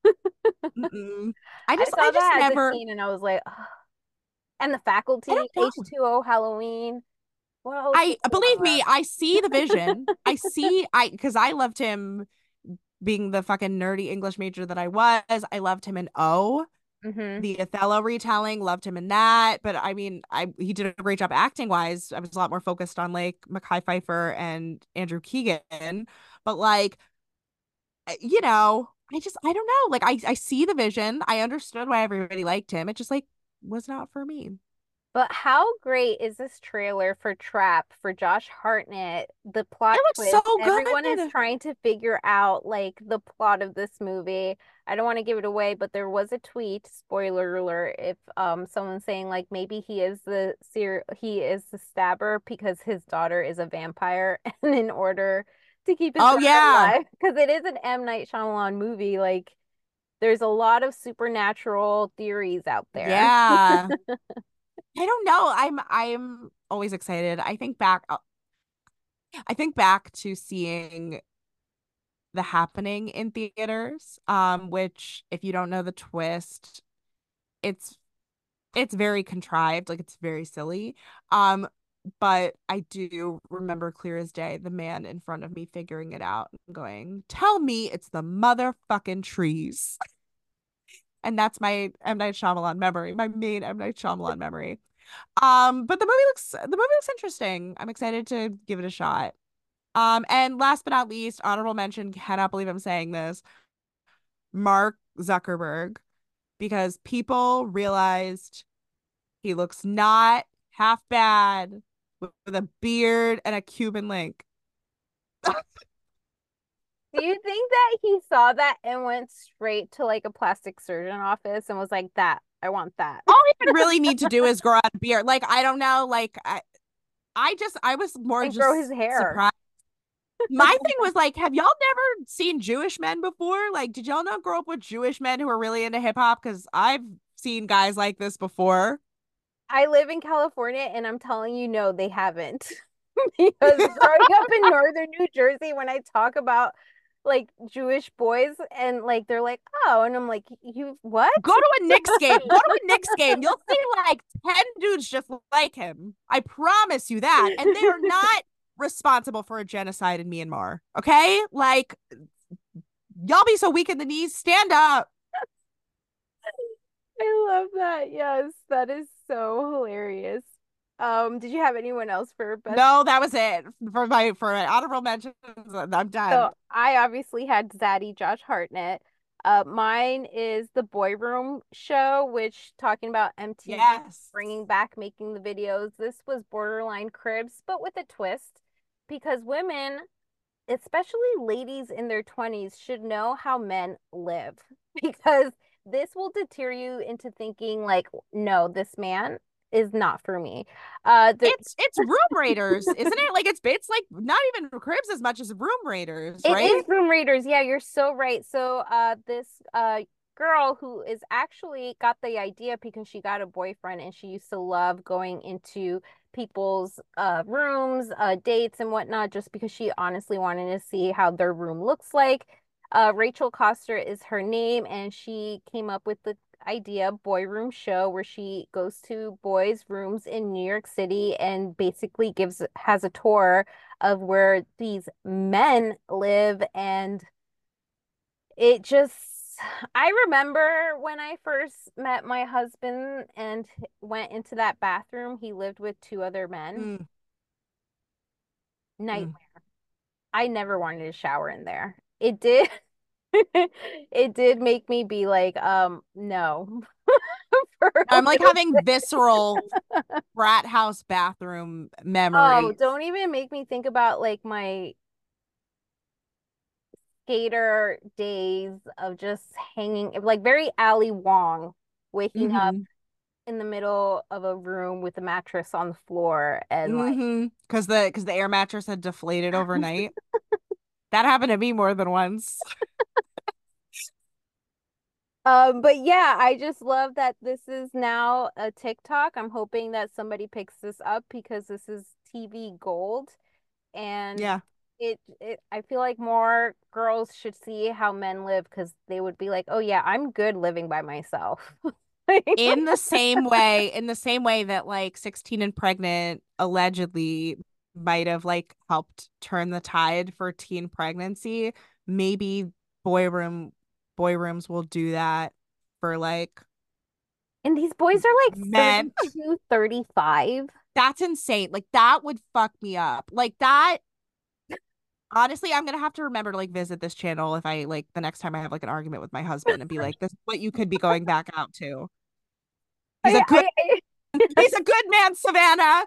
Mm-mm. I I just, I saw just that as a never, teen and I was like, ugh. And the I faculty, don't know. H two O Halloween. What else is I he believe on me, I see the vision. I see, I, because I loved him being the fucking nerdy English major that I was. I loved him in O. love? Hmm. The Othello retelling, loved him in that. But I mean, I he did a great job acting wise. I was a lot more focused on like Mekhi Phifer and Andrew Keegan. But like, eh, you know, I just I don't know. Like I I see the vision. I understood why everybody liked him. It just like was not for me. But how great is this trailer for Trap for Josh Hartnett? The plot It looks so twist. Everyone is good. trying to figure out like the plot of this movie. I don't want to give it away, but there was a tweet, spoiler alert, if um someone saying like maybe he is the ser he is the stabber because his daughter is a vampire and in order to keep his Oh daughter yeah. alive because it is an M. Night Shyamalan movie, like there's a lot of supernatural theories out there. Yeah. I don't know. I'm I'm always excited. I think back uh, I think back to seeing The Happening in theaters, um, which if you don't know the twist, it's it's very contrived, like it's very silly. Um, but I do remember clear as day the man in front of me figuring it out and going, "Tell me it's the motherfucking trees." And that's my M. Night Shyamalan memory, my main M. Night Shyamalan memory. Um, but the movie looks the movie looks interesting. I'm excited to give it a shot. Um, and last but not least, honorable mention, cannot believe I'm saying this, Mark Zuckerberg, because people realized he looks not half bad with, with a beard and a Cuban link. Do you think that he saw that and went straight to like a plastic surgeon office and was like, that, I want that? All he would really need to do is grow out a beard. Like, I don't know, like I I just I was more And grow his just hair. surprised. My thing was like, have y'all never seen Jewish men before? Like, did y'all not grow up with Jewish men who are really into hip hop? Because I've seen guys like this before. I live in California and I'm telling you, no, they haven't. Because growing up in northern New Jersey, when I talk about like Jewish boys and like they're like, oh, and I'm like, you what? Go to a Knicks game. Go to a Knicks game. You'll see like ten dudes just like him. I promise you that. And they are not responsible for a genocide in Myanmar. Okay? Like, y'all be so weak in the knees. Stand up. I love that. Yes, that is so hilarious. Um, did you have anyone else for best? No, that was it for my for my honorable mentions. I'm done. So I obviously had Zaddy, Josh Hartnett. Uh, mine is the Boy Room show, which talking about M T V Yes. bringing back making the videos. This was borderline Cribs, but with a twist, because women, especially ladies in their twenties, should know how men live because this will deter you into thinking like, no, this man is not for me. Uh, the, It's it's Room Raiders, isn't it? Like it's it's like not even Cribs as much as Room Raiders, it right? is Room Raiders. Yeah, you're so right. So, uh, this uh girl who is actually got the idea because she got a boyfriend and she used to love going into people's uh rooms, uh dates and whatnot, just because she honestly wanted to see how their room looks like. Uh, Rachel Coster is her name, and she came up with the idea Boy Room show where she goes to boys' rooms in New York City and basically gives has a tour of where these men live. And it just, I remember when I first met my husband and went into that bathroom, he lived with two other men. Mm, mm. Nightmare. I never wanted to shower in there. It did. It did make me be like, um, no. For a I'm like little having bit. visceral frat house bathroom Oh, memories. don't even make me think about like my skater days of just hanging, like very Ali Wong, waking up Mm-hmm. in the middle of a room with a mattress on the floor and like, Mm-hmm. Because the because the air mattress had deflated overnight. That happened to me more than once. um, but yeah, I just love that this is now a TikTok. I'm hoping that somebody picks this up because this is T V gold. And Yeah. it, it I feel like more girls should see how men live because they would be like, oh yeah, I'm good living by myself. In the same way, in the same way that like sixteen and Pregnant allegedly might have like helped turn the tide for teen pregnancy, maybe boy room boy rooms will do that for like And these boys are like men. thirty-two, thirty-five. That's insane. Like that would fuck me up. Like that honestly, I'm gonna have to remember to like visit this channel if I like the next time I have like an argument with my husband and be like, this is what you could be going back out to. He's a I, good I, I, he's a good man, Savannah.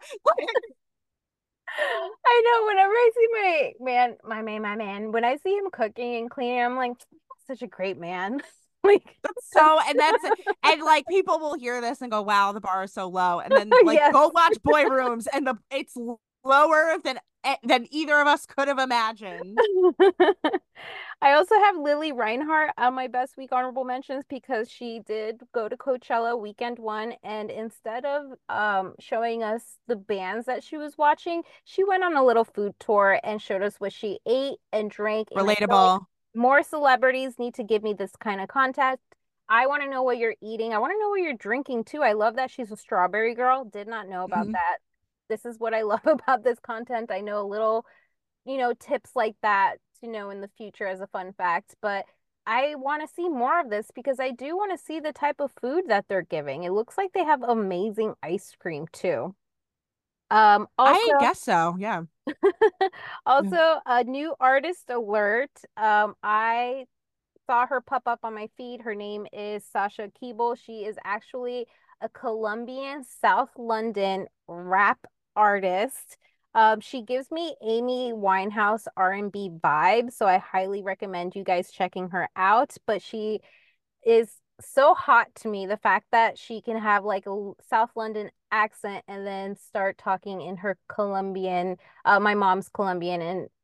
I know whenever I see my man, my man, my man, when I see him cooking and cleaning, I'm like, such a great man. Like, So and that's and like people will hear this and go, wow, the bar is so low. And then like yes. go watch Boy Rooms and the it's lower than eh, than either of us could have imagined. I also have Lily Reinhart on my best week honorable mentions because she did go to Coachella weekend one, and instead of um showing us the bands that she was watching, she went on a little food tour and showed us what she ate and drank. And I feel like Relatable. more celebrities need to give me this kind of content. I want to know what you're eating. I want to know what you're drinking too. I love that she's a strawberry girl. Did not know about Mhm. that. This is what I love about this content. I know a little, you know, tips like that to know in the future as a fun fact, but I want to see more of this because I do want to see the type of food that they're giving. It looks like they have amazing ice cream too. Um, also, I guess so. Yeah. also a new artist alert. Um, I saw her pop up on my feed. Her name is Sasha Keeble. She is actually a Colombian South London rap artist. Um, she gives me Amy Winehouse R and B vibes, so I highly recommend you guys checking her out. But she is so hot to me, the fact that she can have like a South London accent and then start talking in her Colombian, uh, my mom's Colombian, and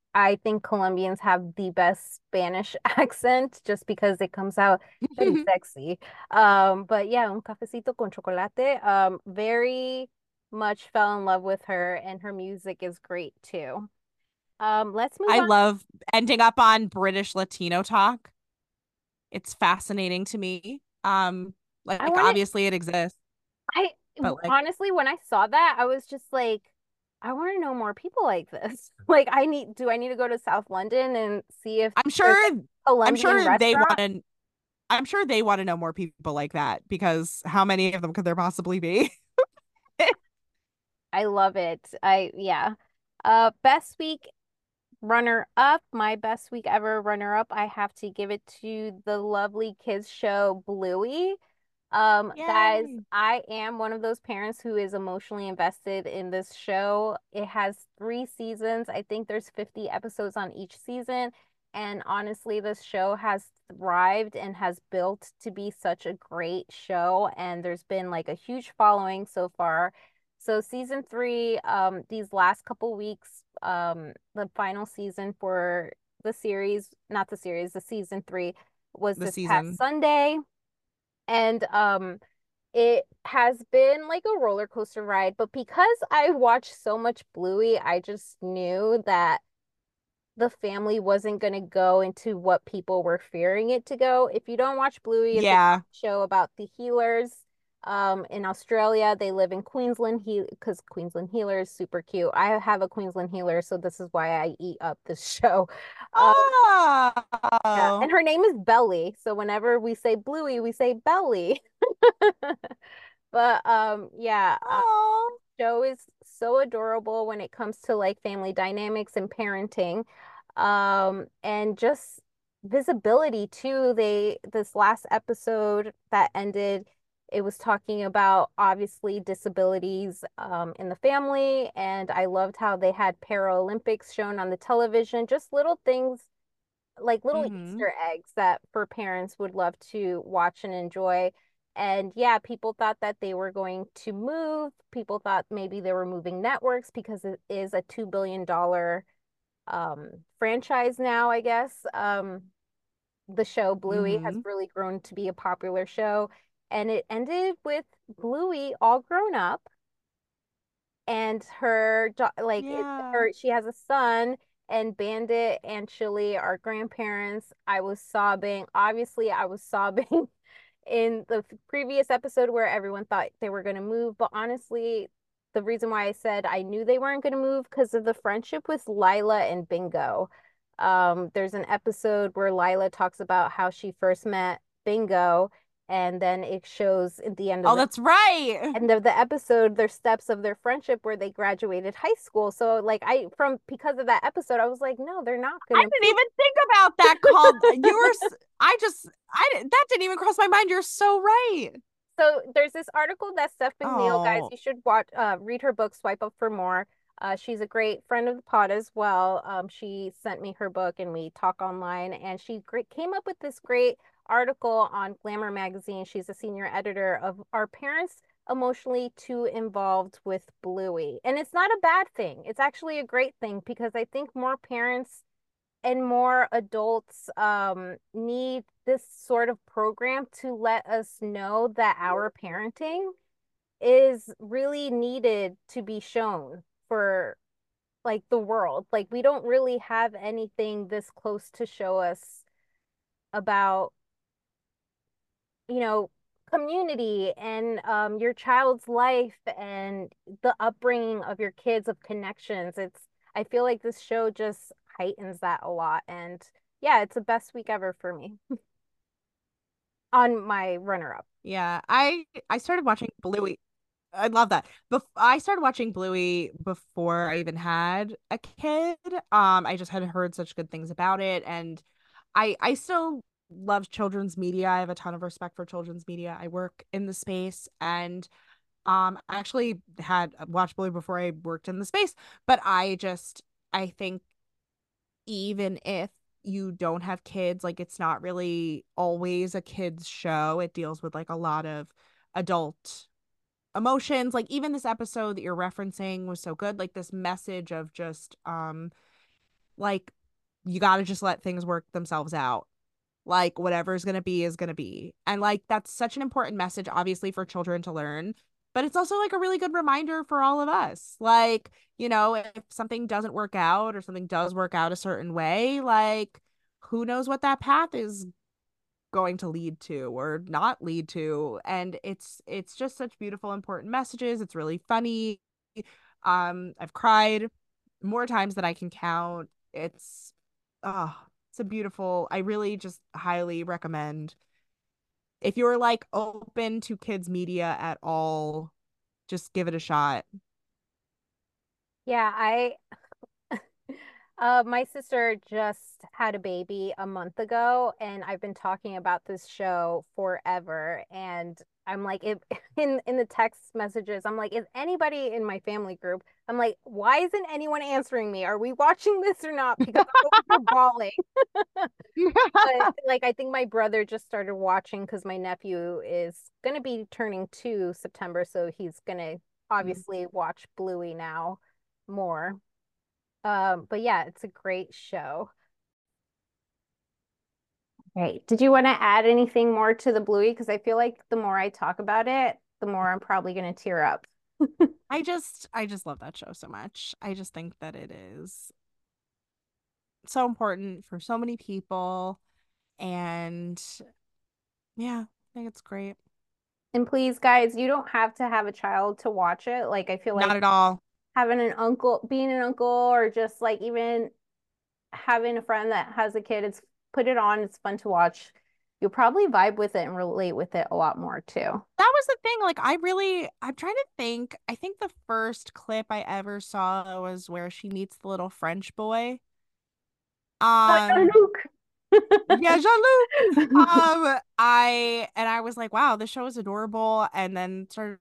I think Colombians have the best Spanish accent just because it comes out very sexy. Um, but yeah, un cafecito con chocolate. Um, very much fell in love with her, and her music is great too. Um, let's move I on. love ending up on British Latino talk. It's fascinating to me. Um, I like wanted, obviously it exists, I but like honestly, when I saw that, I was just like, I want to know more people like this. Like, I need, do I need to go to South London and see if I'm there's sure a I'm Colombian sure they want restaurant? to I'm sure they want to know more people like that because how many of them could there possibly be? I love it. I, yeah. Uh, best week runner up, my best week ever runner up, I have to give it to the lovely kids show Bluey. Um, guys, Yay. I am one of those parents who is emotionally invested in this show. It has three seasons. I think there's fifty episodes on each season. And honestly, this show has thrived and has built to be such a great show. And there's been like a huge following so far. So season three, um, these last couple weeks, um, the final season for the series, not the series, the season three was The this past season. Sunday. And um it has been like a roller coaster ride, but because I watched so much Bluey, I just knew that the family wasn't going to go into what people were fearing it to go. If you don't watch Bluey, it's a Yeah. show about the healers um in Australia. They live in Queensland he because Queensland healer is super cute. I have a Queensland healer, so this is why I eat up this show. Um yeah, and Oh. her name is Belly. So whenever we say Bluey, we say Belly. But um yeah, uh, Oh. show is so adorable when it comes to like family dynamics and parenting. Um and just visibility too. They this last episode that ended, it was talking about obviously disabilities um in the family, and I loved how they had Paralympics shown on the television. Just little things like little Mm-hmm. Easter eggs that for parents would love to watch and enjoy. And yeah, people thought that they were going to move. People thought maybe they were moving networks because it is a two billion dollars um, franchise now, I guess. Um, the show Bluey has Mm-hmm. really grown to be a popular show. And it ended with Bluey all grown up, and her like it's Yeah. her she has a son, and Bandit and Chili are grandparents. I was sobbing. Obviously, I was sobbing in the previous episode where everyone thought they were going to move, but honestly, the reason why I said I knew they weren't going to move because of the friendship with Lila and Bingo. Um, there's an episode where Lila talks about how she first met Bingo, and then it shows at the end of Oh, the that's right. end of the episode their steps of their friendship where they graduated high school. So like I from because of that episode, I was like, no, they're not I gonna didn't move. even think about that called you were s- I just I didn't that didn't even cross my mind. You're so right. So there's this article that Steph McNeil, guys, Oh. you should watch uh read her book, Swipe Up for More. Uh, she's a great friend of the pod as well. Um, she sent me her book and we talk online, and she great, came up with this great article on Glamour magazine. She's a senior editor of Are Parents Emotionally Too Involved with Bluey? And it's not a bad thing. It's actually a great thing because I think more parents and more adults um, need this sort of program to let us know that our parenting is really needed to be shown for like the world. Like we don't really have anything this close to show us about, you know, community and um, your child's life and the upbringing of your kids, of connections. It's, I feel like this show just heightens that a lot. And yeah, it's the best week ever for me on my runner up. Yeah. I I started watching Bluey. I love that. Bef I started watching Bluey before I even had a kid. Um, I just had heard such good things about it, and I I still love children's media. I have a ton of respect for children's media. I work in the space, and um, I actually had watched Bluey before I worked in the space, but I just I think even if you don't have kids, like it's not really always a kids show. It deals with like a lot of adult emotions. Like even this episode that you're referencing was so good, like this message of just um like you got to just let things work themselves out. Like whatever's going to be is going to be. And like that's such an important message obviously for children to learn, but it's also like a really good reminder for all of us. Like, you know, if something doesn't work out or something does work out a certain way, like who knows what that path is going to lead to or not lead to. And it's it's just such beautiful important messages. It's really funny. um I've cried more times than I can count. It's oh it's a beautiful, I really just highly recommend if you're like open to kids media at all, just give it a shot. Yeah, I uh my sister just had a baby a month ago and I've been talking about this show forever and I'm like if in in the text messages I'm like is anybody in my family group I'm like why isn't anyone answering me? Are we watching this or not? Because I'm over bawling. But like I think my brother just started watching because my nephew is gonna be turning two September, so he's gonna obviously watch Bluey now more. Um, but yeah, it's a great show. Great. Did you want to add anything more to the Bluey? Because I feel like the more I talk about it, the more I'm probably gonna tear up. I just I just love that show so much. I just think that it is so important for so many people. And yeah, I think it's great. And please, guys, you don't have to have a child to watch it. Like I feel Not like at all. having an uncle, being an uncle, or just like even having a friend that has a kid, it's put it on, it's fun to watch. You'll probably vibe with it and relate with it a lot more too. That was the thing. Like, I really, I'm trying to think. I think the first clip I ever saw was where she meets the little French boy. Um, Luke. yeah, Jean-Luc. Um, I and I was like, wow, this show is adorable. And then started,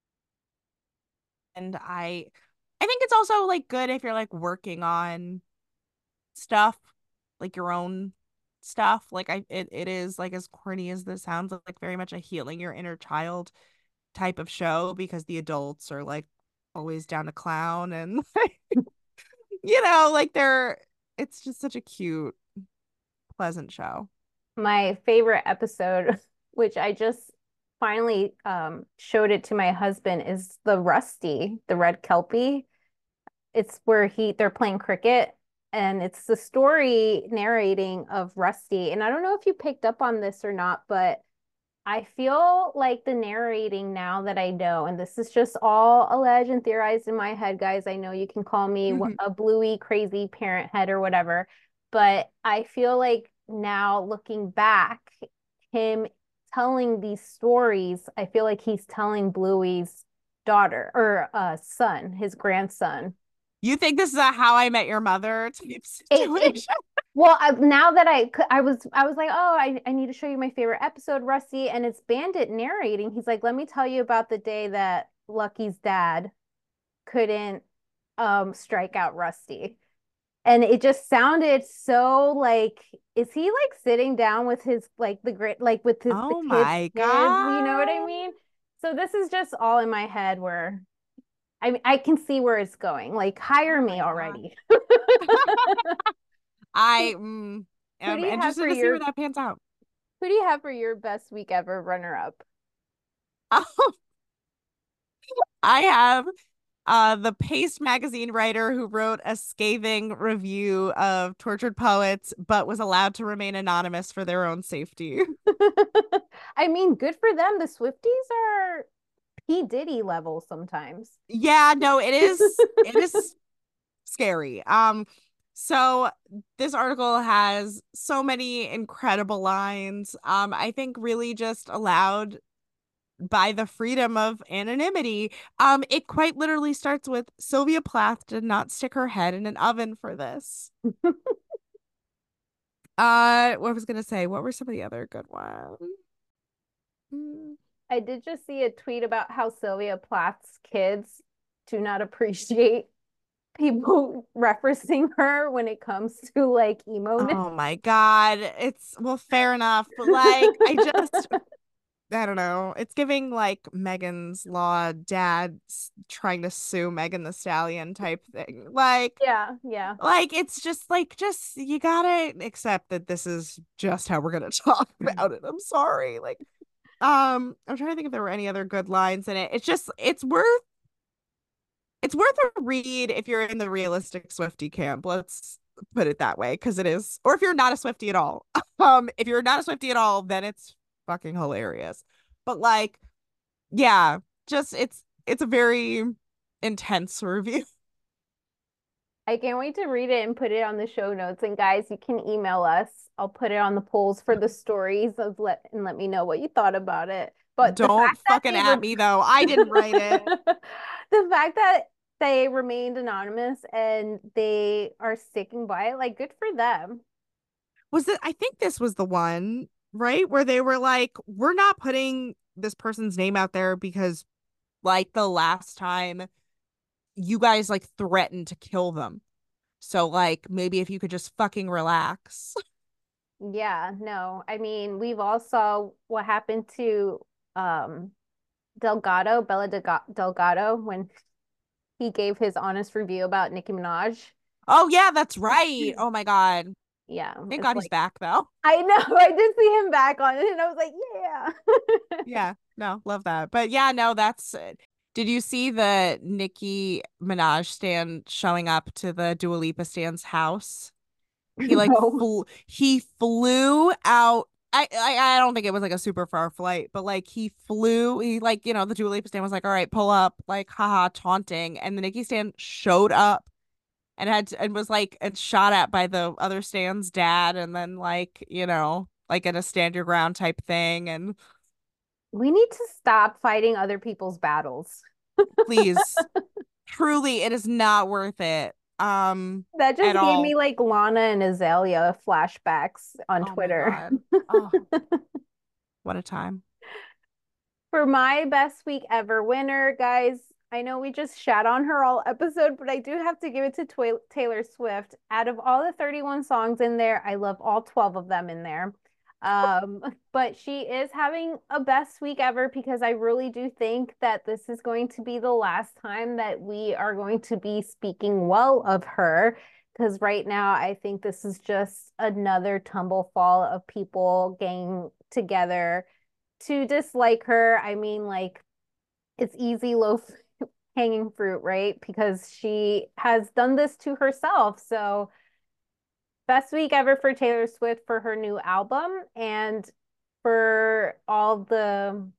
and I, I think it's also like good if you're like working on stuff, like your own stuff. Like I, it, it is like as corny as this sounds, like very much a healing your inner child type of show because the adults are like always down to clown and you know, like they're it's just such a cute, pleasant show. My favorite episode, which I just finally um, showed it to my husband, is the Rusty, the red Kelpie. It's where he they're playing cricket and it's the story narrating of Rusty. And I don't know if you picked up on this or not, but I feel like the narrating now that I know, and this is just all alleged and theorized in my head, guys. I know you can call me Mhm. a bluey crazy parent head or whatever, but I feel like now looking back, him telling these stories, I feel like he's telling Bluey's daughter or uh son, his grandson. You think this is a How I Met Your Mother type It, it situation? well, I, now that I I was I was like, oh, I, I need to show you my favorite episode, Rusty, and it's Bandit narrating. He's like, let me tell you about the day that Lucky's dad couldn't um strike out Rusty. And it just sounded so like, is he like sitting down with his like the great like with his the Oh kids' my kids, you know what I God. mean? So this is just all in my head where I mean I can see where it's going. Like hire Oh me my God. already. I mm, Who do am you have for interested to see where your that pans out. who do you have for your best week ever runner up? I have uh, the Paste magazine writer who wrote a scathing review of Tortured Poets, but was allowed to remain anonymous for their own safety. I mean, good for them. The Swifties are P. Diddy level sometimes. Yeah, no, it is it is scary. Um, so this article has so many incredible lines. Um, I think really just allowed by the freedom of anonymity. Um, it quite literally starts with Sylvia Plath did not stick her head in an oven for this. Uh, what I was gonna say, what were some of the other good ones? Mm. I did just see a tweet about how Sylvia Plath's kids do not appreciate people referencing her when it comes to like emo. Oh my God. It's well, fair enough. But like, I just I don't know. It's giving like Megan's Law dad s- trying to sue Megan the Stallion type thing. Like, Yeah, yeah. like it's just like just you gotta accept that this is just how we're gonna talk about it. I'm sorry. Like, um, I'm trying to think if there were any other good lines in it. It's just it's worth it's worth a read if you're in the realistic Swiftie camp. Let's put it that way, because it is. Or if you're not a Swiftie at all. Um, if you're not a Swiftie at all, then it's fucking hilarious. But like, yeah, just it's it's a very intense review. I can't wait to read it and put it on the show notes. And guys, you can email us. I'll put it on the polls for the stories of let and let me know what you thought about it. But the Don't fact that fucking they at were me though. I didn't write it. the fact that they remained anonymous and they are sticking by it, like good for them. Was it? I think this was the one, right? Where they were like, we're not putting this person's name out there because, like, the last time you guys like threatened to kill them. So, like, maybe if you could just fucking relax. Yeah, no. I mean, we've all saw what happened to um Delgado, Bella Delga- Delgado when he gave his honest review about Nicki Minaj. Oh, yeah, that's right. Oh my God. Yeah, Thank it's God he's like back, though. I know. I did see him back on it, and I was like, yeah. Yeah, no, love that. But yeah, no, that's it. Did you see the Nicki Minaj stand showing up to the Dua Lipa stand's house? He like No. flew he flew out. I, I I don't think it was like a super far flight, but like he flew. He like you know the Dua Lipa stand was like, all right, pull up, like haha, taunting, and the Nicki stand showed up and had to, and was like and shot at by the other stand's dad, and then like you know like in a stand your ground type thing, and We need to stop fighting other people's battles. please, truly, it is not worth it. Um, That at just gave me all. like Lana and Azalea flashbacks on Oh my Twitter. God. Oh, what a time. For my best week ever winner, guys, I know we just shat on her all episode, but I do have to give it to Twa- Taylor Swift. Out of all the thirty-one songs in there, I love all twelve of them in there. Um, but she is having a best week ever because I really do think that this is going to be the last time that we are going to be speaking well of her. Because right now, I think this is just another tumble fall of people getting together to dislike her. I mean, like, it's easy low hanging fruit, right? Because she has done this to herself. So, best week ever for Taylor Swift for her new album and for all the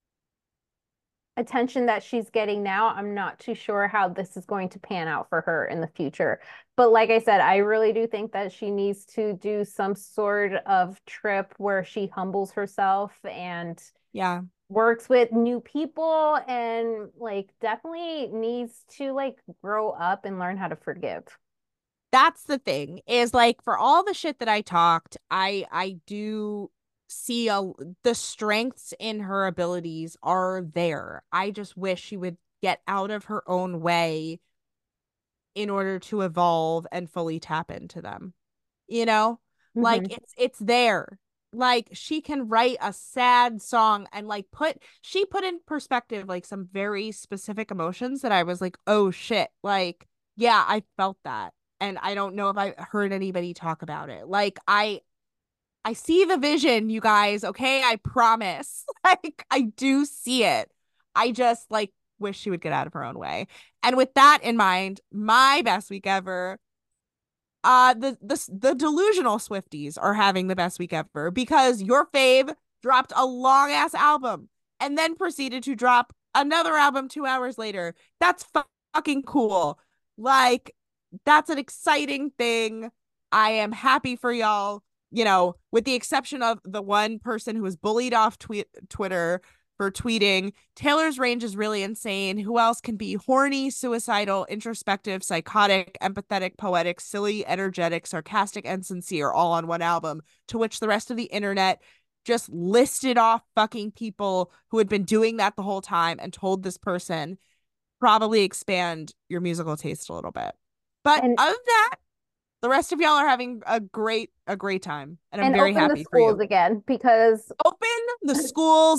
attention that she's getting now. I'm not too sure how this is going to pan out for her in the future. But like I said, I really do think that she needs to do some sort of trip where she humbles herself and Yeah. works with new people and like definitely needs to like grow up and learn how to forgive. That's the thing is like for all the shit that I talked, I I do see a the strengths in her abilities are there. I just wish she would get out of her own way in order to evolve and fully tap into them. You know? Like Mhm. it's it's there. Like she can write a sad song and like put she put in perspective like some very specific emotions that I was like, "Oh shit." Like, yeah, I felt that. And I don't know if I heard anybody talk about it. Like I I see the vision, you guys, okay? I promise. Like I do see it. I just like wish she would get out of her own way. And with that in mind, my best week ever uh the the the delusional Swifties are having the best week ever because your fave dropped a long ass album and then proceeded to drop another album two hours later. That's fu- fucking cool. Like that's an exciting thing. I am happy for y'all. You know, with the exception of the one person who was bullied off tweet Twitter for tweeting, Taylor's range is really insane. Who else can be horny, suicidal, introspective, psychotic, empathetic, poetic, silly, energetic, sarcastic, and sincere all on one album? To which the rest of the internet just listed off fucking people who had been doing that the whole time and told this person probably expand your musical taste a little bit. But And other than that, the rest of y'all are having a great a great time and I'm and very open the happy for schools you. again because Open the schools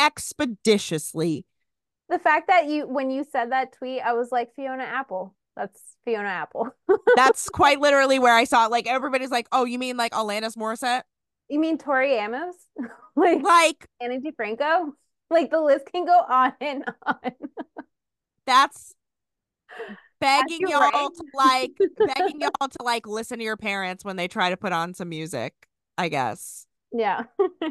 expeditiously. The fact that you, when you said that tweet, I was like, Fiona Apple. That's Fiona Apple. That's quite literally where I saw it. Like, everybody's like, oh, you mean like Alanis Morissette? You mean Tori Amos? Like, Like, Anna DiFranco? Like, the list can go on and on. that's begging You're y'all right. to like begging y'all to like listen to your parents when they try to put on some music, I guess. Yeah.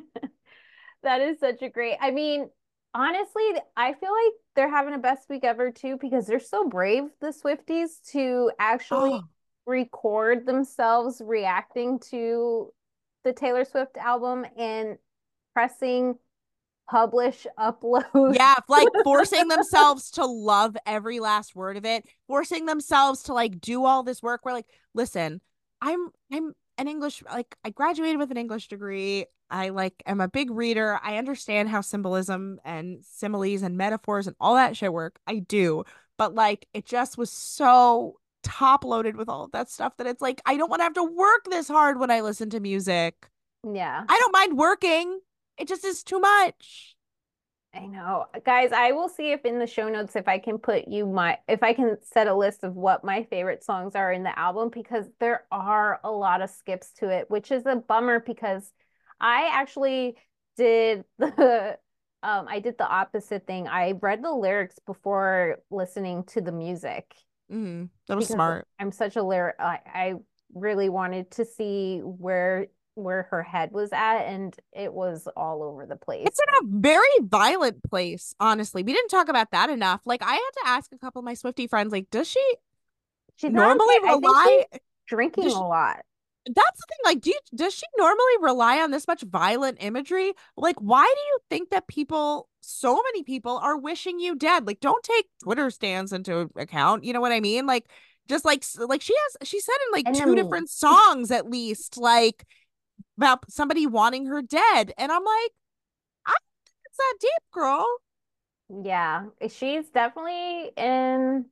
That is such a great. I mean, honestly, I feel like they're having a best week ever too because they're so brave, the Swifties, to actually Oh, record themselves reacting to the Taylor Swift album and pressing publish, upload. yeah, like forcing themselves to love every last word of it, forcing themselves to like do all this work. We're like, listen, I'm I'm an English, like I graduated with an English degree. I like am a big reader. I understand how symbolism and similes and metaphors and all that shit work. I do. But like it just was so top loaded with all of that stuff that it's like I don't want to have to work this hard when I listen to music. Yeah. I don't mind working. It just is too much. I know. Guys, I will see if in the show notes if I can put you my if I can set a list of what my favorite songs are in the album because there are a lot of skips to it, which is a bummer because I actually did the um I did the opposite thing. I read the lyrics before listening to the music Mm, that was because smart. I'm such a lyric I, I really wanted to see where where her head was at and it was all over the place. It's in a very violent place, honestly. We didn't talk about that enough. Like, I had to ask a couple of my Swiftie friends, like, does she She's not normally okay. I think rely? she's drinking Does a she, lot. that's the thing. Like, do you, does she normally rely on this much violent imagery? Like, why do you think that people, so many people, are wishing you dead? Like, don't take Twitter stands into account. You know what I mean? Like, just like, like she has, she said in like two Enemy. different songs at least, like about somebody wanting her dead, and I'm like, I don't think it's that deep, girl. Yeah, she's definitely in.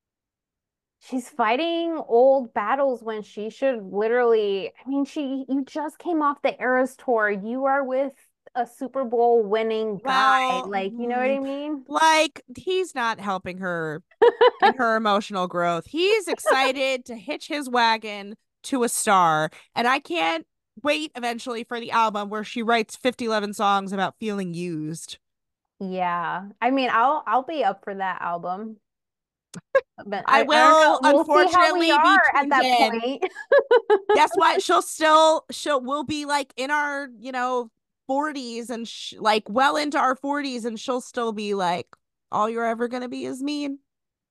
She's fighting old battles when she should literally. I mean, she. You just came off the Eras tour. You are with a Super Bowl winning guy. Well, Like, you know what mm, I mean? like he's not helping her in her emotional growth. He's excited to hitch his wagon to a star, and I can't wait eventually for the album where she writes fifty eleven songs about feeling used. Yeah. I mean, I'll I'll be up for that album. But I I, I don't will know. We'll see how we unfortunately be are at tuned that in. point. Guess what? She'll still she'll we'll be like in our, you know, forties and sh- like well into our forties and she'll still be like all you're ever going to be is mean.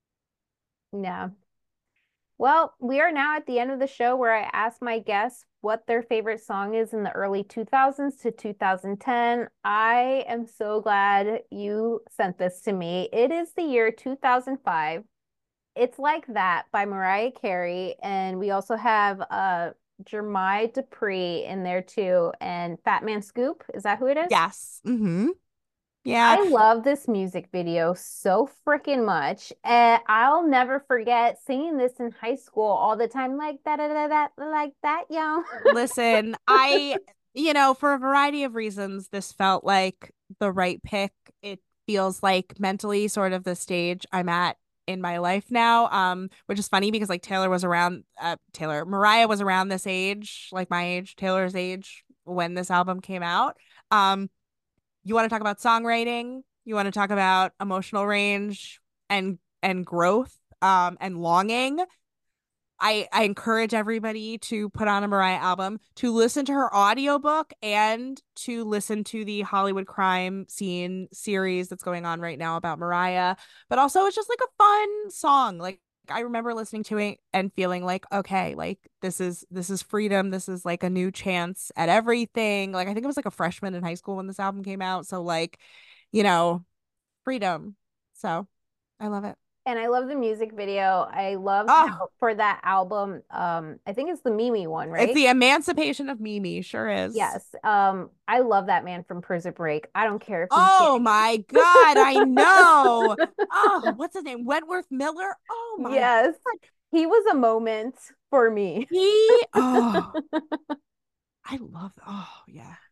Yeah. Well, we are now at the end of the show where I ask my guests what their favorite song is in the early two thousands to two thousand ten. I am so glad you sent this to me. It is the year two thousand five. It's Like That by Mariah Carey. And we also have uh Jermaine Dupri in there too. And Fat Man Scoop. Is that who it is? Yes. Mhm. Yeah. I love this music video so freaking much. And I'll never forget singing this in high school all the time, like that, that, that, like that, yo. Listen, I you know, for a variety of reasons this felt like the right pick. It feels like mentally sort of the stage I'm at in my life now, um which is funny because like Taylor was around uh Taylor Mariah was around this age, like my age, Taylor's age when this album came out. um you want to talk about songwriting, you want to talk about emotional range and and growth, um and longing. I, I encourage everybody to put on a Mariah album, to listen to her audiobook, and to listen to the Hollywood crime scene series that's going on right now about Mariah. But also, it's just like a fun song. Like, I remember listening to it and feeling like, okay, like this is this is freedom. This is like a new chance at everything. Like, I think I was like a freshman in high school when this album came out. So like, you know, freedom. So I love it. And I love the music video. I love Oh, how for that album, um, I think it's the Mimi one, it's right? the emancipation of Mimi, sure is. Yes. Um, I love that man from Prison Break. I don't care if he's Oh gay. my God, I know. Oh, what's his name? Wentworth Miller. Oh my Yes. God. He was a moment for me. He, oh, I love, oh yeah.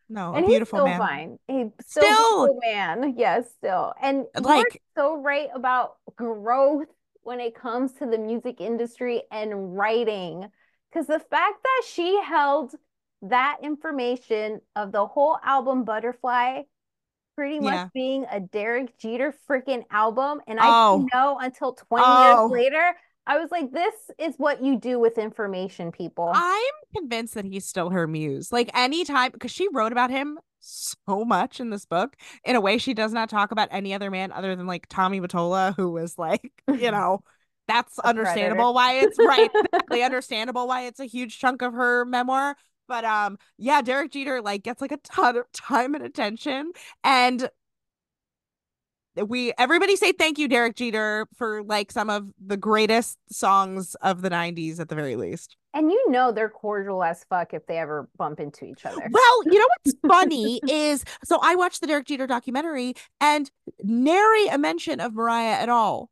No, a And he's beautiful still man. fine. He's still a Still, beautiful man. Yes, still. And you are like, so right about growth when it comes to the music industry and writing. Because the fact that she held that information of the whole album Butterfly pretty much yeah. being a Derek Jeter freaking album. And I Oh, didn't know until twenty years oh. later. I was like, this is what you do with information, people. I'm convinced that he's still her muse. Like anytime, because she wrote about him so much in this book in a way she does not talk about any other man other than like Tommy Mottola, who was like, you know, that's A predator. understandable why it's right. Exactly understandable why it's a huge chunk of her memoir. But um, yeah, Derek Jeter like gets like a ton of time and attention. And we everybody say thank you, Derek Jeter, for like some of the greatest songs of the nineties at the very least. And you know they're cordial as fuck if they ever bump into each other. Well, you know what's funny is so I watched the Derek Jeter documentary and nary a mention of Mariah at all.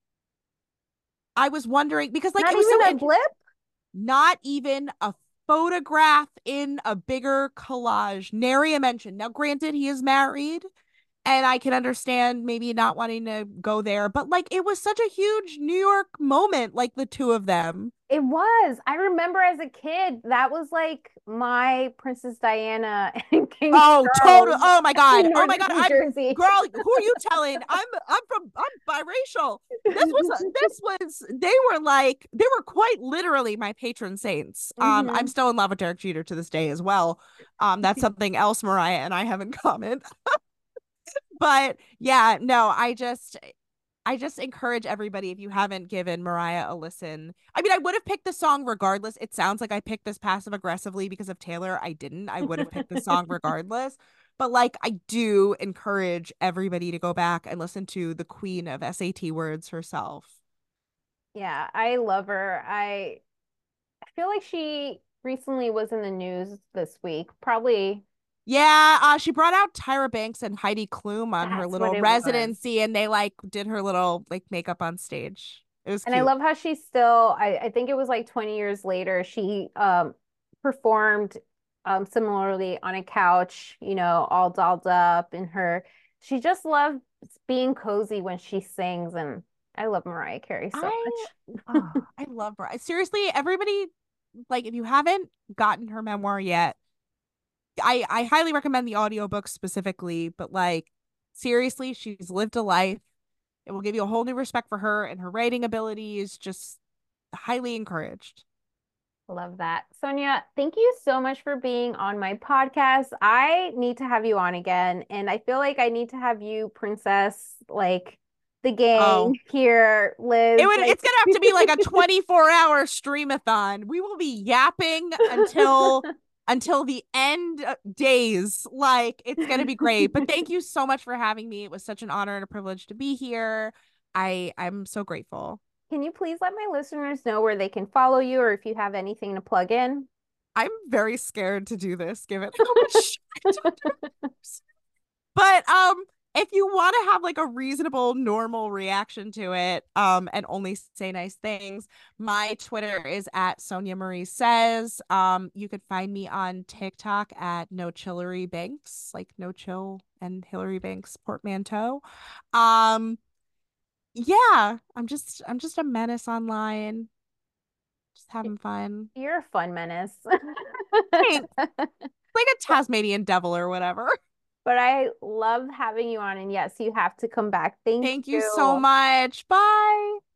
I was wondering because like Not it was so even a interesting. blip? Not even a photograph in a bigger collage. Nary a mention. Now, granted, he is married, and I can understand maybe not wanting to go there, but like it was such a huge New York moment, like the two of them. It was. I remember as a kid, that was like my Princess Diana and King Oh, total. Charles Oh my God. in Oh my Northern God. New I'm Jersey. girl. Who are you telling? I'm I'm from I'm biracial. This was this was they were like they were quite literally my patron saints. Um, I'm hmm still in love with Derek Jeter to this day as well. Um, that's something else Mariah and I have in common. But yeah, no, I just I just encourage everybody if you haven't given Mariah a listen. I mean, I would have picked the song regardless. It sounds like I picked this passive aggressively because of Taylor. I didn't. I would have picked the song regardless. But like I do encourage everybody to go back and listen to the queen of S A T words herself. Yeah, I love her. I I feel like she recently was in the news this week. Probably Yeah, uh, she brought out Tyra Banks and Heidi Klum on her that's what little it was. residency and they like did her little like makeup on stage. It was And I cute. love how she still, I, I think it was like twenty years later, she um performed um similarly on a couch, you know, all dolled up in her. She just loves being cozy when she sings, and I love Mariah Carey so I much. oh, I love her. Seriously, everybody like if you haven't gotten her memoir yet, I I highly recommend the audiobook specifically, but like seriously, she's lived a life. It will give you a whole new respect for her and her writing abilities. Just highly encouraged. Love that. Sonia, thank you so much for being on my podcast. I need to have you on again, and I feel like I need to have you, Princess, like the gang Oh, here, it Liz, would like it's gonna have to be like a twenty-four hour streamathon. We will be yapping until until the end uh, days. Like it's gonna be great. But thank you so much for having me. It was such an honor and a privilege to be here. I I'm so grateful. Can you please let my listeners know where they can follow you or if you have anything to plug in? I'm very scared to do this given how much shit I talked about. But um if you want to have like a reasonable normal reaction to it um and only say nice things, my Twitter is at Sonia Marie Says. Um you could find me on TikTok at No Chillery Banks, like No Chill and Hillary Banks portmanteau. Um yeah, I'm just I'm just a menace online, just having fun. You're a fun menace. Thanks. Like a Tasmanian devil or whatever. But I love having you on. And yes, you have to come back. Thank Thank you so you. much. Bye.